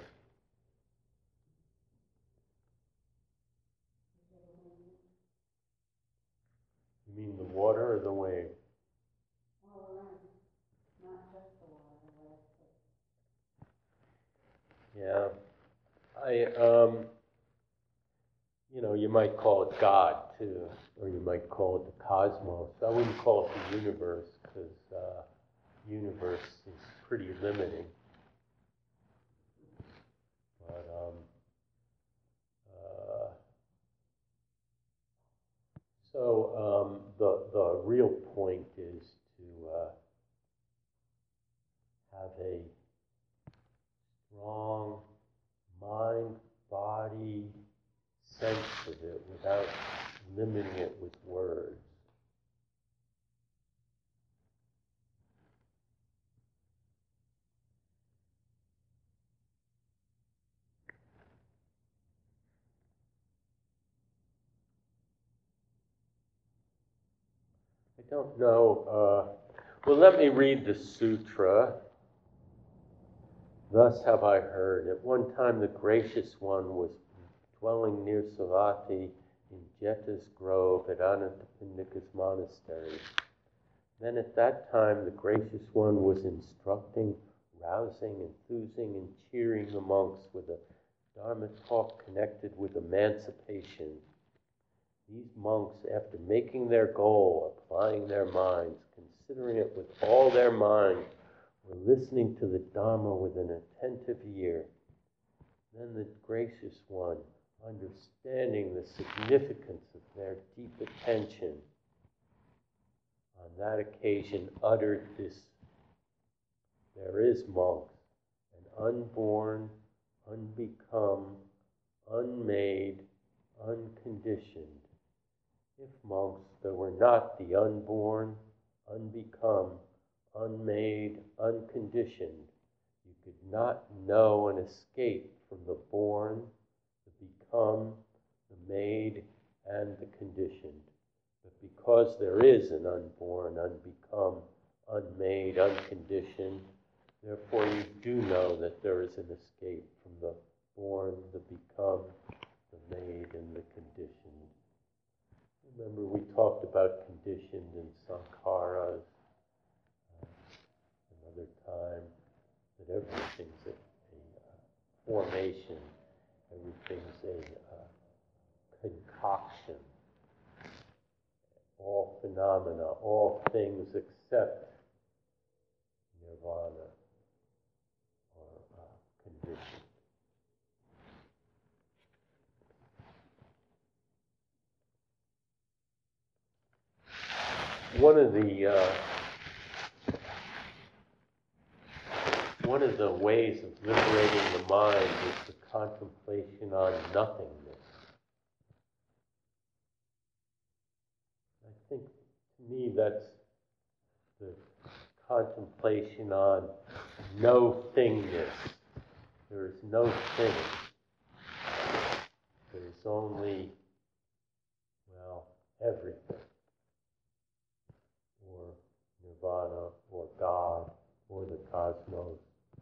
You mean the water or the wave? All around, not just the water, Yeah, you might call it God too, or you might call it the cosmos. I wouldn't call it the universe, because universe is pretty limiting. But the real point is to have a strong mind-body sense of it without limiting it with words. I don't know. Well, let me read the sutra. Thus have I heard. At one time the Gracious One was dwelling near Savatthi in Jeta's grove at Anathapindika's monastery. Then at that time the Gracious One was instructing, rousing, enthusing, and cheering the monks with a Dharma talk connected with emancipation. These monks, after making their goal, applying their minds, considering it with all their mind, were listening to the Dharma with an attentive ear. Then the Gracious One, understanding the significance of their deep attention, on that occasion uttered this: there is, monks, an unborn, unbecome, unmade, unconditioned. If, monks, there were not the unborn, unbecome, unmade, unconditioned, you could not know and escape from the born, the become, the made, and the conditioned. But because there is an unborn, unbecome, unmade, unconditioned, therefore you do know that there is an escape from the born, the become, the made, and the conditioned. Remember, we talked about conditioned and sankharas another time, that everything's a formation, everything's a concoction. All phenomena, all things except nirvana are conditioned. one of the ways of liberating the mind is the contemplation on nothingness. I think, to me, that's the contemplation on no thingness. There is no thing. There is only, well, everything. Or nirvana, or God, or the cosmos.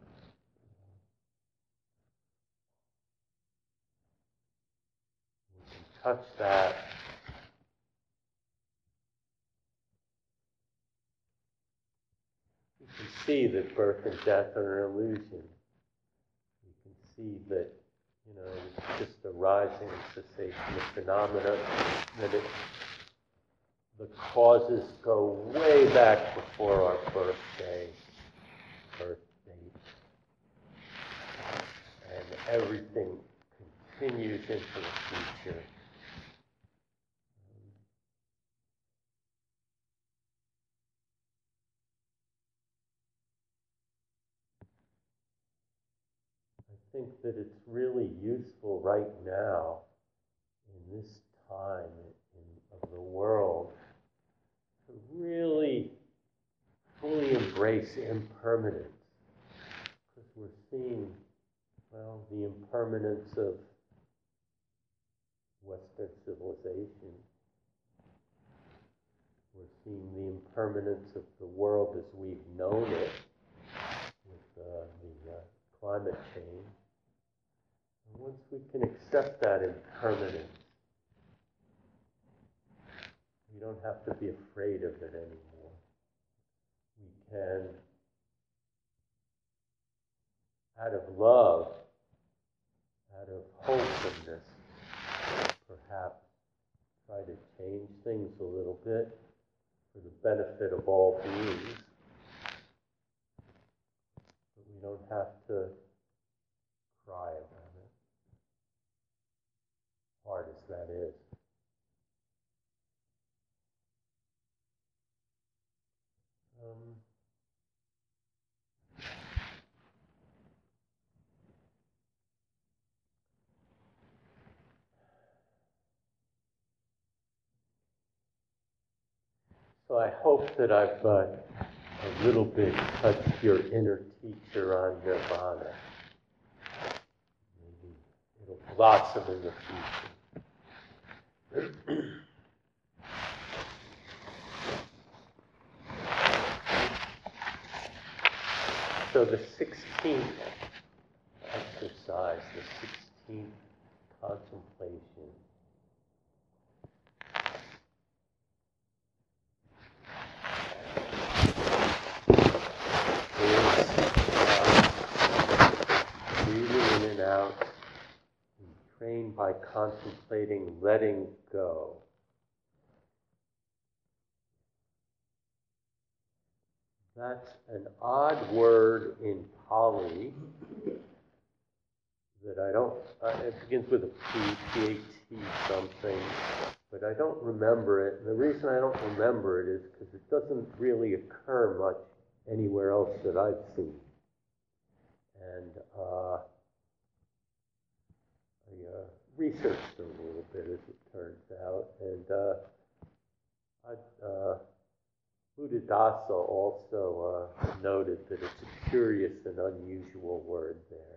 We can touch that. You can see that birth and death are an illusion. You can see that, it's just a rising and cessation of phenomena, that the causes go way back before our birth date, and everything continues into the future. I think that it's really useful right now, in this time of the world, to really fully embrace impermanence. Because we're seeing, the impermanence of Western civilization. We're seeing the impermanence of the world as we've known it, with the climate change. And once we can accept that impermanence, we don't have to be afraid of it anymore. We can, out of love, out of wholesomeness, perhaps try to change things a little bit for the benefit of all beings. But we don't have to cry about it, hard as that is. So I hope that I've a little bit touched your inner teacher on nirvana. Maybe it'll blossom in the future. So the 16th exercise, the 16th contemplation, breathing in and out, and trained by contemplating letting go. That's an odd word in Pali that I don't, it begins with a P, P-A-T something, but I don't remember it. And the reason I don't remember it is because it doesn't really occur much anywhere else that I've seen. And I researched it a little bit, as it turns out, and Buddhadasa also noted that it's a curious and unusual word there.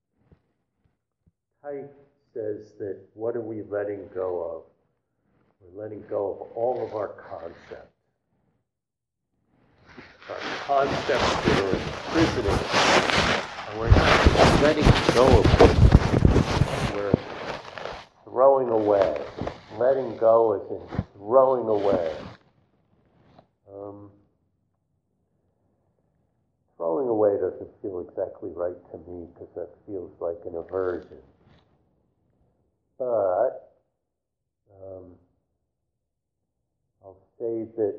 Tyke says that what are we letting go of? We're letting go of all of our concepts. Our concepts that are imprisoning us, and we're not letting go of them. We're throwing away. Letting go is in throwing away. Throwing away doesn't feel exactly right to me because that feels like an aversion. But I'll say that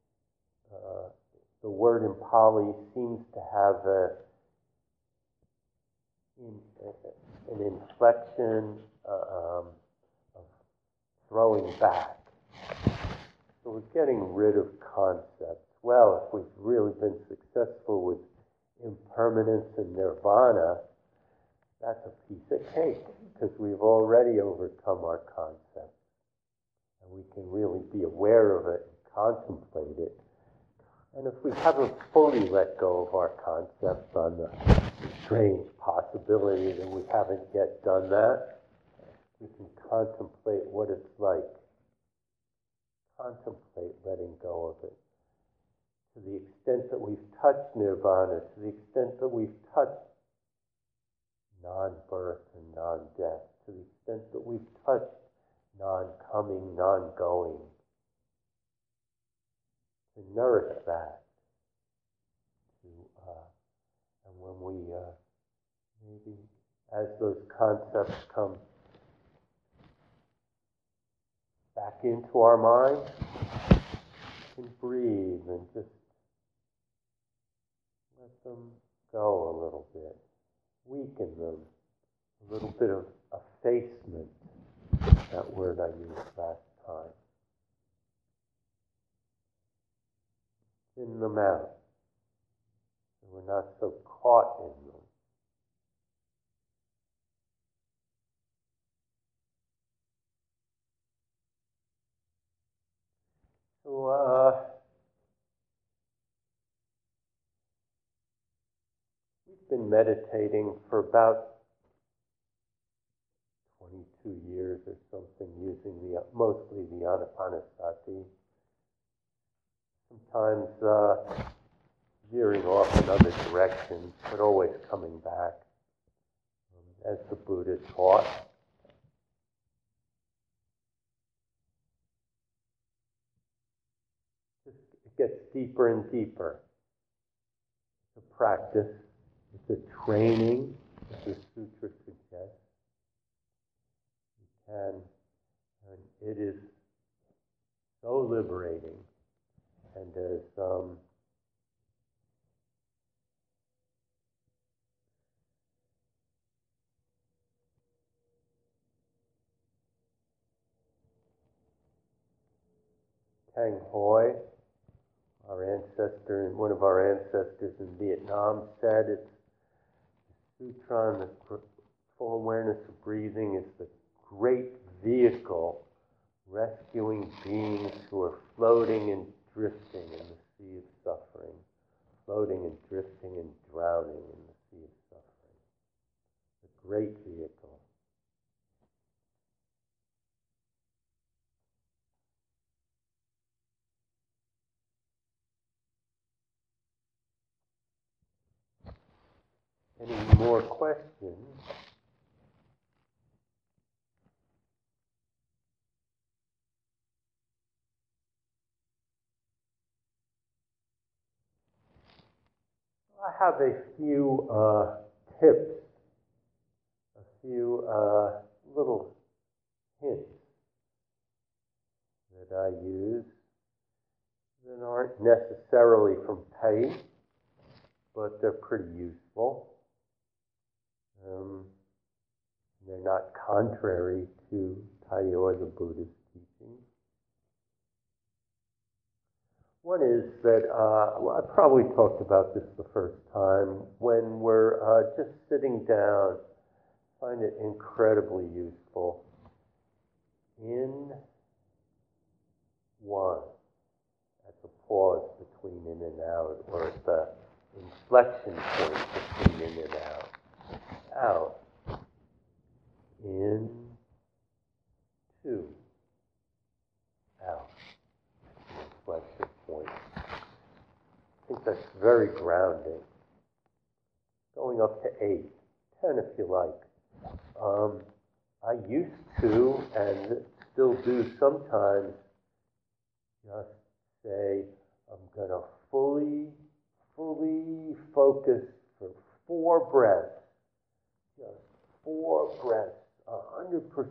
the word in Pali seems to have an inflection of throwing back. So we're getting rid of concepts. Well, if we've really been successful with impermanence and nirvana, that's a piece of cake, because we've already overcome our concepts. And we can really be aware of it and contemplate it. And if we haven't fully let go of our concepts on the strange possibility that we haven't yet done that, we can contemplate what it's like. Contemplate letting go of it. To the extent that we've touched nirvana, to the extent that we've touched non-birth and non-death, to the extent that we've touched non-coming, non-going, to nourish that. And when we, maybe as those concepts come back into our mind, we can breathe and just let them go a little bit, weaken them, a little bit of effacement, that word I used last time. Thin them out, so we're not so caught in them. So, we've been meditating for about 22 years or something, using mostly the Anapanasati. Sometimes veering off in other directions, but always coming back, as the Buddha taught. It gets deeper and deeper. It's a practice. It's a training, as the sutra suggests. And it is so liberating. And as Tang Hoi, our ancestor, one of our ancestors in Vietnam, said, it's the sutra on the full awareness of breathing is the great vehicle rescuing beings who are floating and drifting in the sea of suffering, floating and drifting and drowning in the sea of suffering. The great vehicle. Any more questions? I have a few tips, a few little hints that I use that aren't necessarily from Pei, but they're pretty useful. They're not contrary to Pei or the Buddha's teachings. One is that, I probably talked about this the first time, when we're just sitting down, I find it incredibly useful. In one, at the pause between in and out, or at the inflection point between in and out. Out. In, two. Out. Inflection point. I think that's very grounding. Going up to 8, 10 if you like. I used to, and still do sometimes, just say, I'm going to fully focus for 4 breaths. Just 4 breaths, 100%.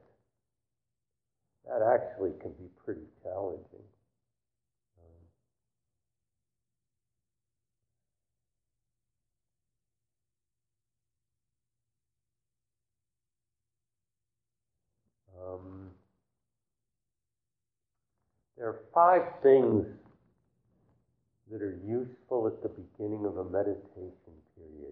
That actually can be pretty challenging. There are 5 things that are useful at the beginning of a meditation period.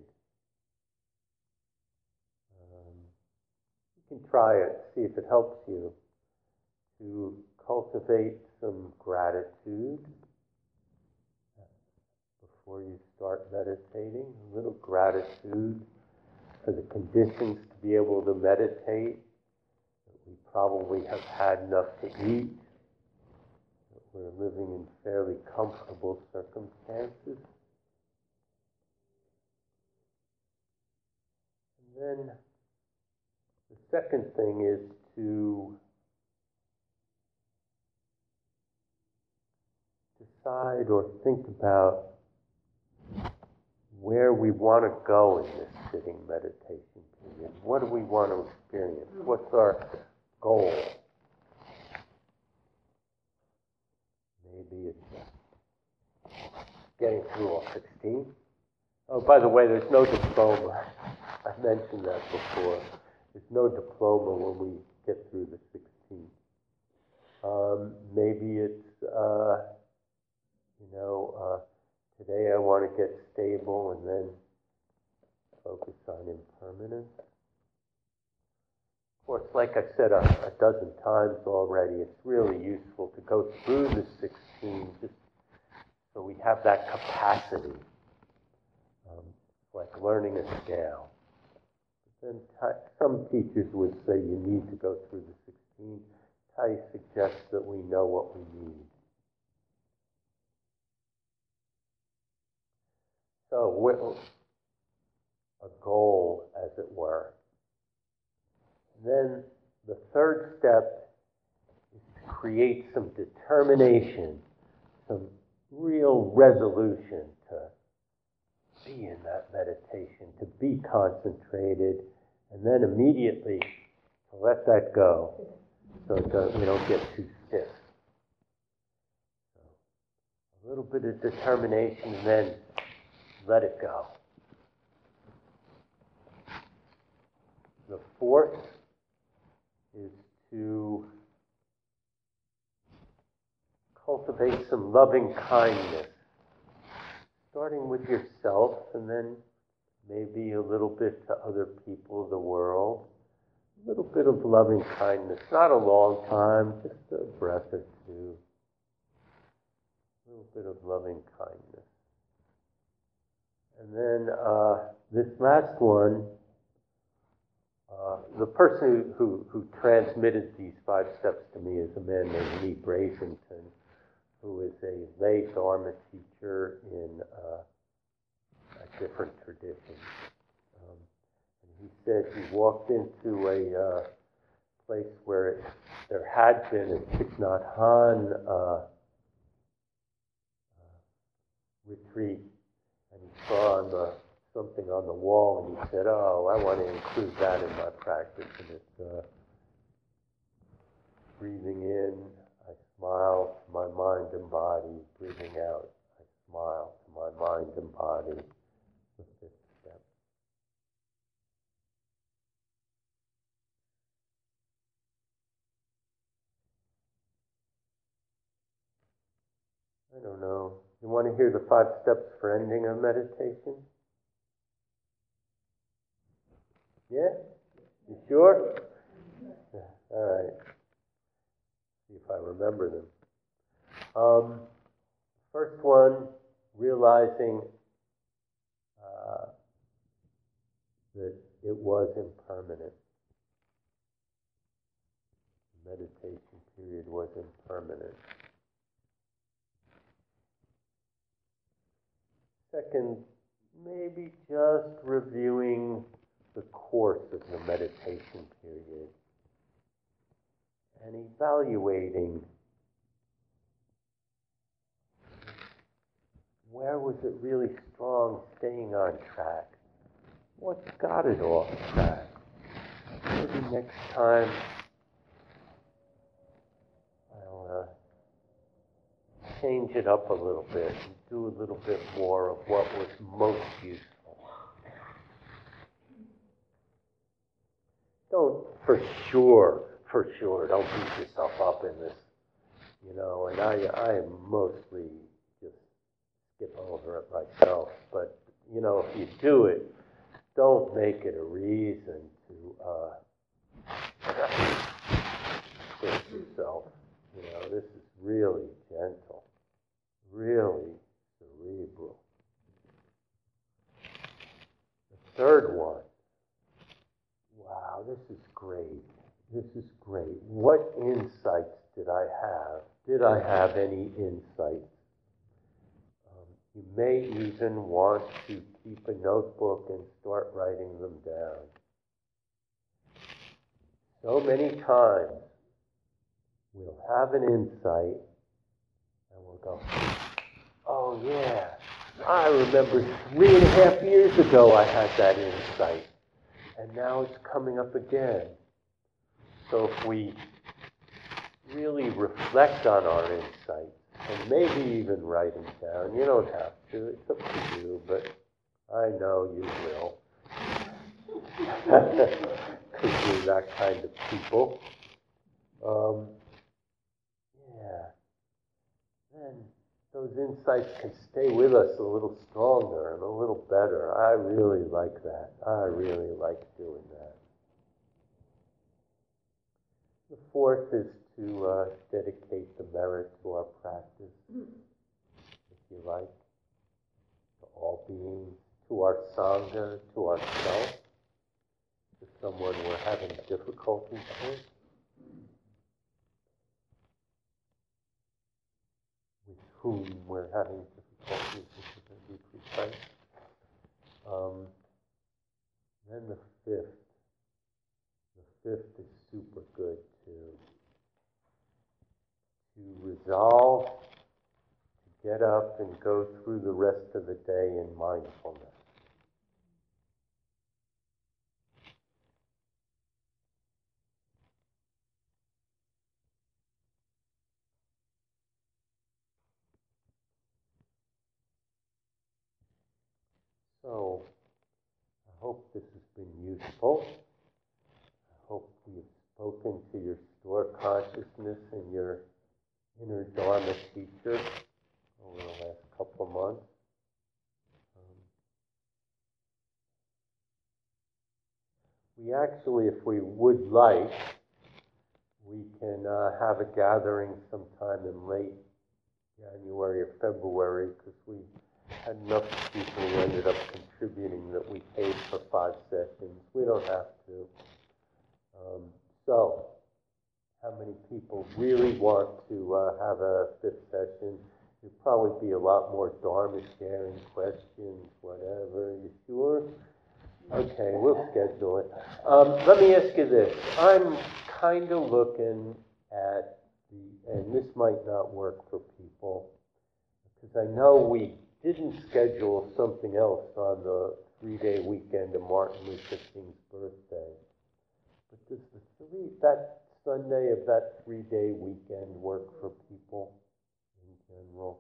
You can try it, see if it helps you to cultivate some gratitude before you start meditating. A little gratitude for the conditions to be able to meditate. That we probably have had enough to eat. That we're living in fairly comfortable circumstances. And then the second thing is to decide or think about where we want to go in this sitting meditation period. What do we want to experience? What's our goal? Maybe it's getting through all 16. Oh, by the way, there's no diploma. I mentioned that before. There's no diploma when we get through the 16. Maybe it's, today I want to get stable and then focus on impermanence. Of course, like I said a dozen times already, it's really useful to go through the 16 just so we have that capacity. Like learning a scale. Then some teachers would say you need to go through the 16. Tai suggests that we know what we need. So, a goal, as it were. Then the third step is to create some determination, some real resolution to be in that meditation, to be concentrated, and then immediately to let that go so we don't get too stiff. So, a little bit of determination and then let it go. The fourth is to cultivate some loving kindness, starting with yourself and then maybe a little bit to other people of the world. A little bit of loving kindness, not a long time, just a breath or two. A little bit of loving kindness. And then this last one, the person who transmitted these 5 steps to me is a man named Lee Brasington, who is a lay Dharma teacher in a different tradition. And he said he walked into a place where there had been a Thich Nhat Hanh retreat, and he saw something on the wall, and he said, "Oh, I want to include that in my practice." And it's breathing in, I smile to my mind and body. Breathing out, I smile to my mind and body. The 5th step. I don't know. You want to hear the 5 steps for ending a meditation? Yeah? You sure? Yeah. All right. See if I remember them. First one, realizing that it was impermanent. The meditation period was impermanent. Second, maybe just reviewing the course of the meditation period and evaluating where was it really strong, staying on track. What's got it off track? Maybe next time I'll change it up a little bit and do a little bit more of what was most useful. Don't, for sure, don't beat yourself up in this and I mostly just skip over it myself. But, if you do it, don't make it a reason to hurt yourself. This is really gentle, really cerebral. The third one. Wow, this is great. This is great. What insights did I have? Did I have any insights? You may even want to keep a notebook and start writing them down. So many times, we'll have an insight and we'll go, oh yeah, I remember 3.5 years ago I had that insight. And now it's coming up again. So if we really reflect on our insights, and maybe even write them down, you don't have to, it's up to you, but I know you will. Because you're that kind of people. Then those insights can stay with us a little stronger and a little better. I really like that. I really like doing that. The fourth is to dedicate the merit to our practice, if you like, to all beings, to our Sangha, to ourselves, to someone we're having difficulties with whom we're having difficulties, if we're going to be precise. Then the fifth is super good too. To resolve to get up and go through the rest of the day in mindfulness. So, I hope this has been useful. I hope we've spoken to your store consciousness and your inner Dharma teacher over the last couple of months. We actually, if we would like, we can have a gathering sometime in late January or February, because we had enough people who ended up contributing that we paid for 5 sessions. We don't have to. So, how many people really want to have a 5th session? There'd probably be a lot more Dharma sharing, questions, whatever. You sure? Okay, we'll schedule it. Let me ask you this. I'm kind of looking at and this might not work for people, because I know we didn't schedule something else on the 3-day weekend of Martin Luther King's birthday. But does that Sunday of that 3-day weekend work for people in general?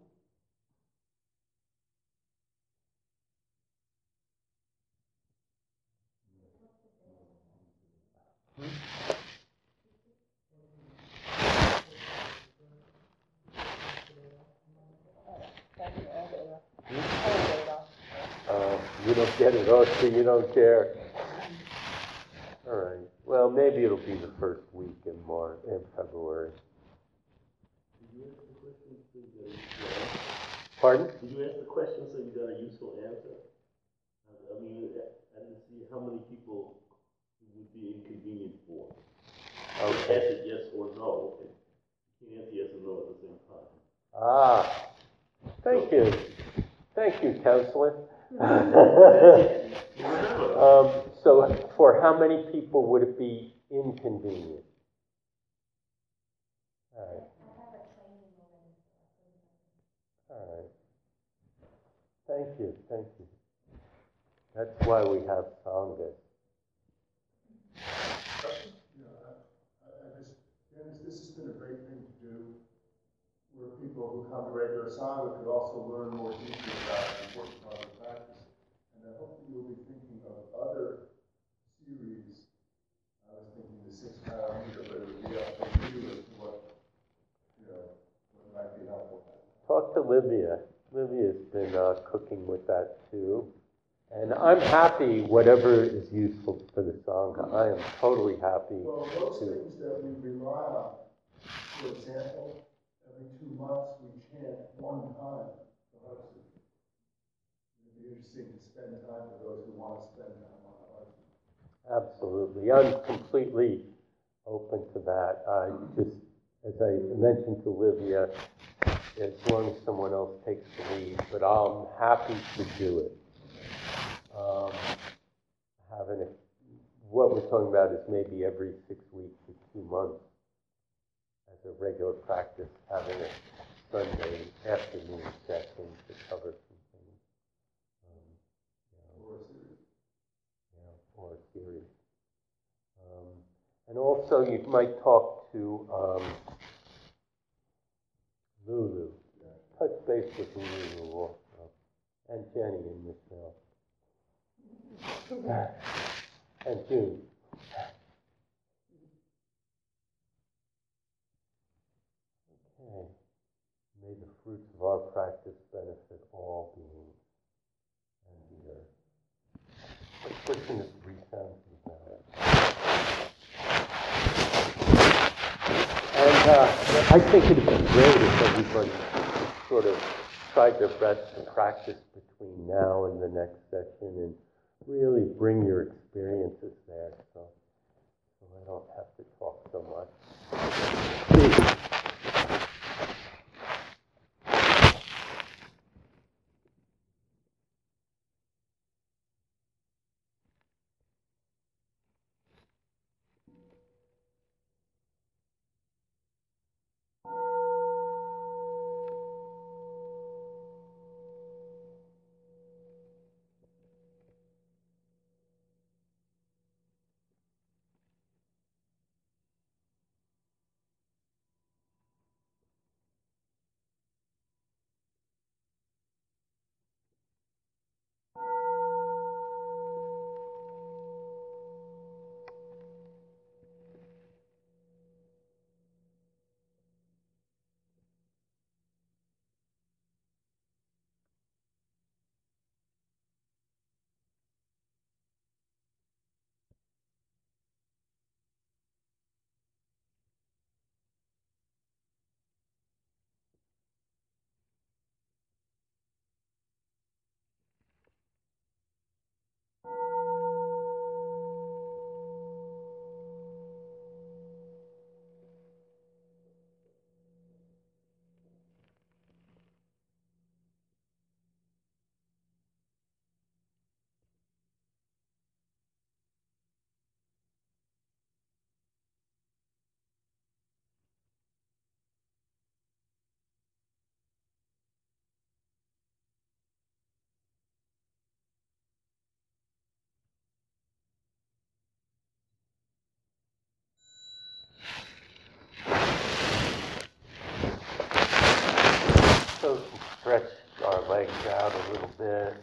You don't get it, so you don't care. All right. Well, maybe it'll be the first week in February. Did you ask the question so you got a useful answer? Pardon? Did you ask the question so you got a useful answer? I mean, I didn't see how many people it would be inconvenient for. Okay. Answer yes or no. You can't answer yes or no at the same time. Ah, thank you. Thank you, counselor. So for how many people would it be inconvenient? All right. Thank you. That's why we have sanghas. This has been a great thing to do, where people who come to regular Sangha could also learn more deeply about the important part of the practice. And I hope that you'll be thinking of other series. I was thinking the 6 parameter, but it would be up to you as to what, talk to Livia. Livia's been cooking with that too. And I'm happy, whatever is useful for the Sangha. I am totally happy. Well, those things that we rely on, for example, every 2 months we chant one time the Harsi. It'd be interesting to spend time for those who want to spend time on the Harsi. Absolutely. I'm completely open to that. I just, as I mentioned to Livia, as long as someone else takes the lead, but I'm happy to do it. What we're talking about is maybe every 6 weeks to 2 months as a regular practice, having a Sunday afternoon session to cover some things. Or a series. Or a series. And also you might talk to Lulu. Touch base with Lulu also. And Jenny and Michelle. And June. Okay. May the fruits of our practice benefit all beings and the earth. Let's listen to 3 sounds of that. And I think it would be great if everybody sort of tried their best to practice between now and the next session and really bring your experiences there, so I don't have to talk so much. So stretch our legs out a little bit.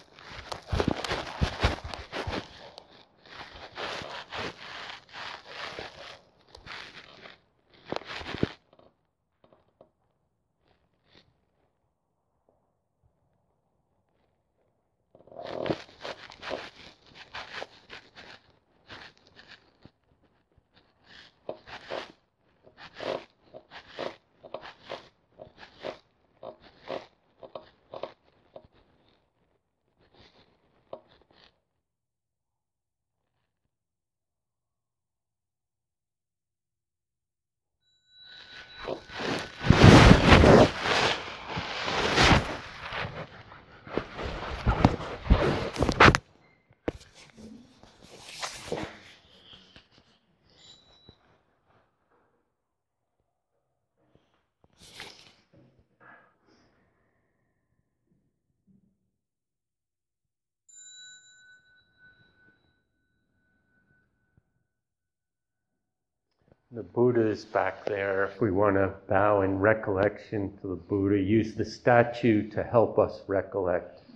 The Buddha is back there. If we want to bow in recollection to the Buddha, use the statue to help us recollect.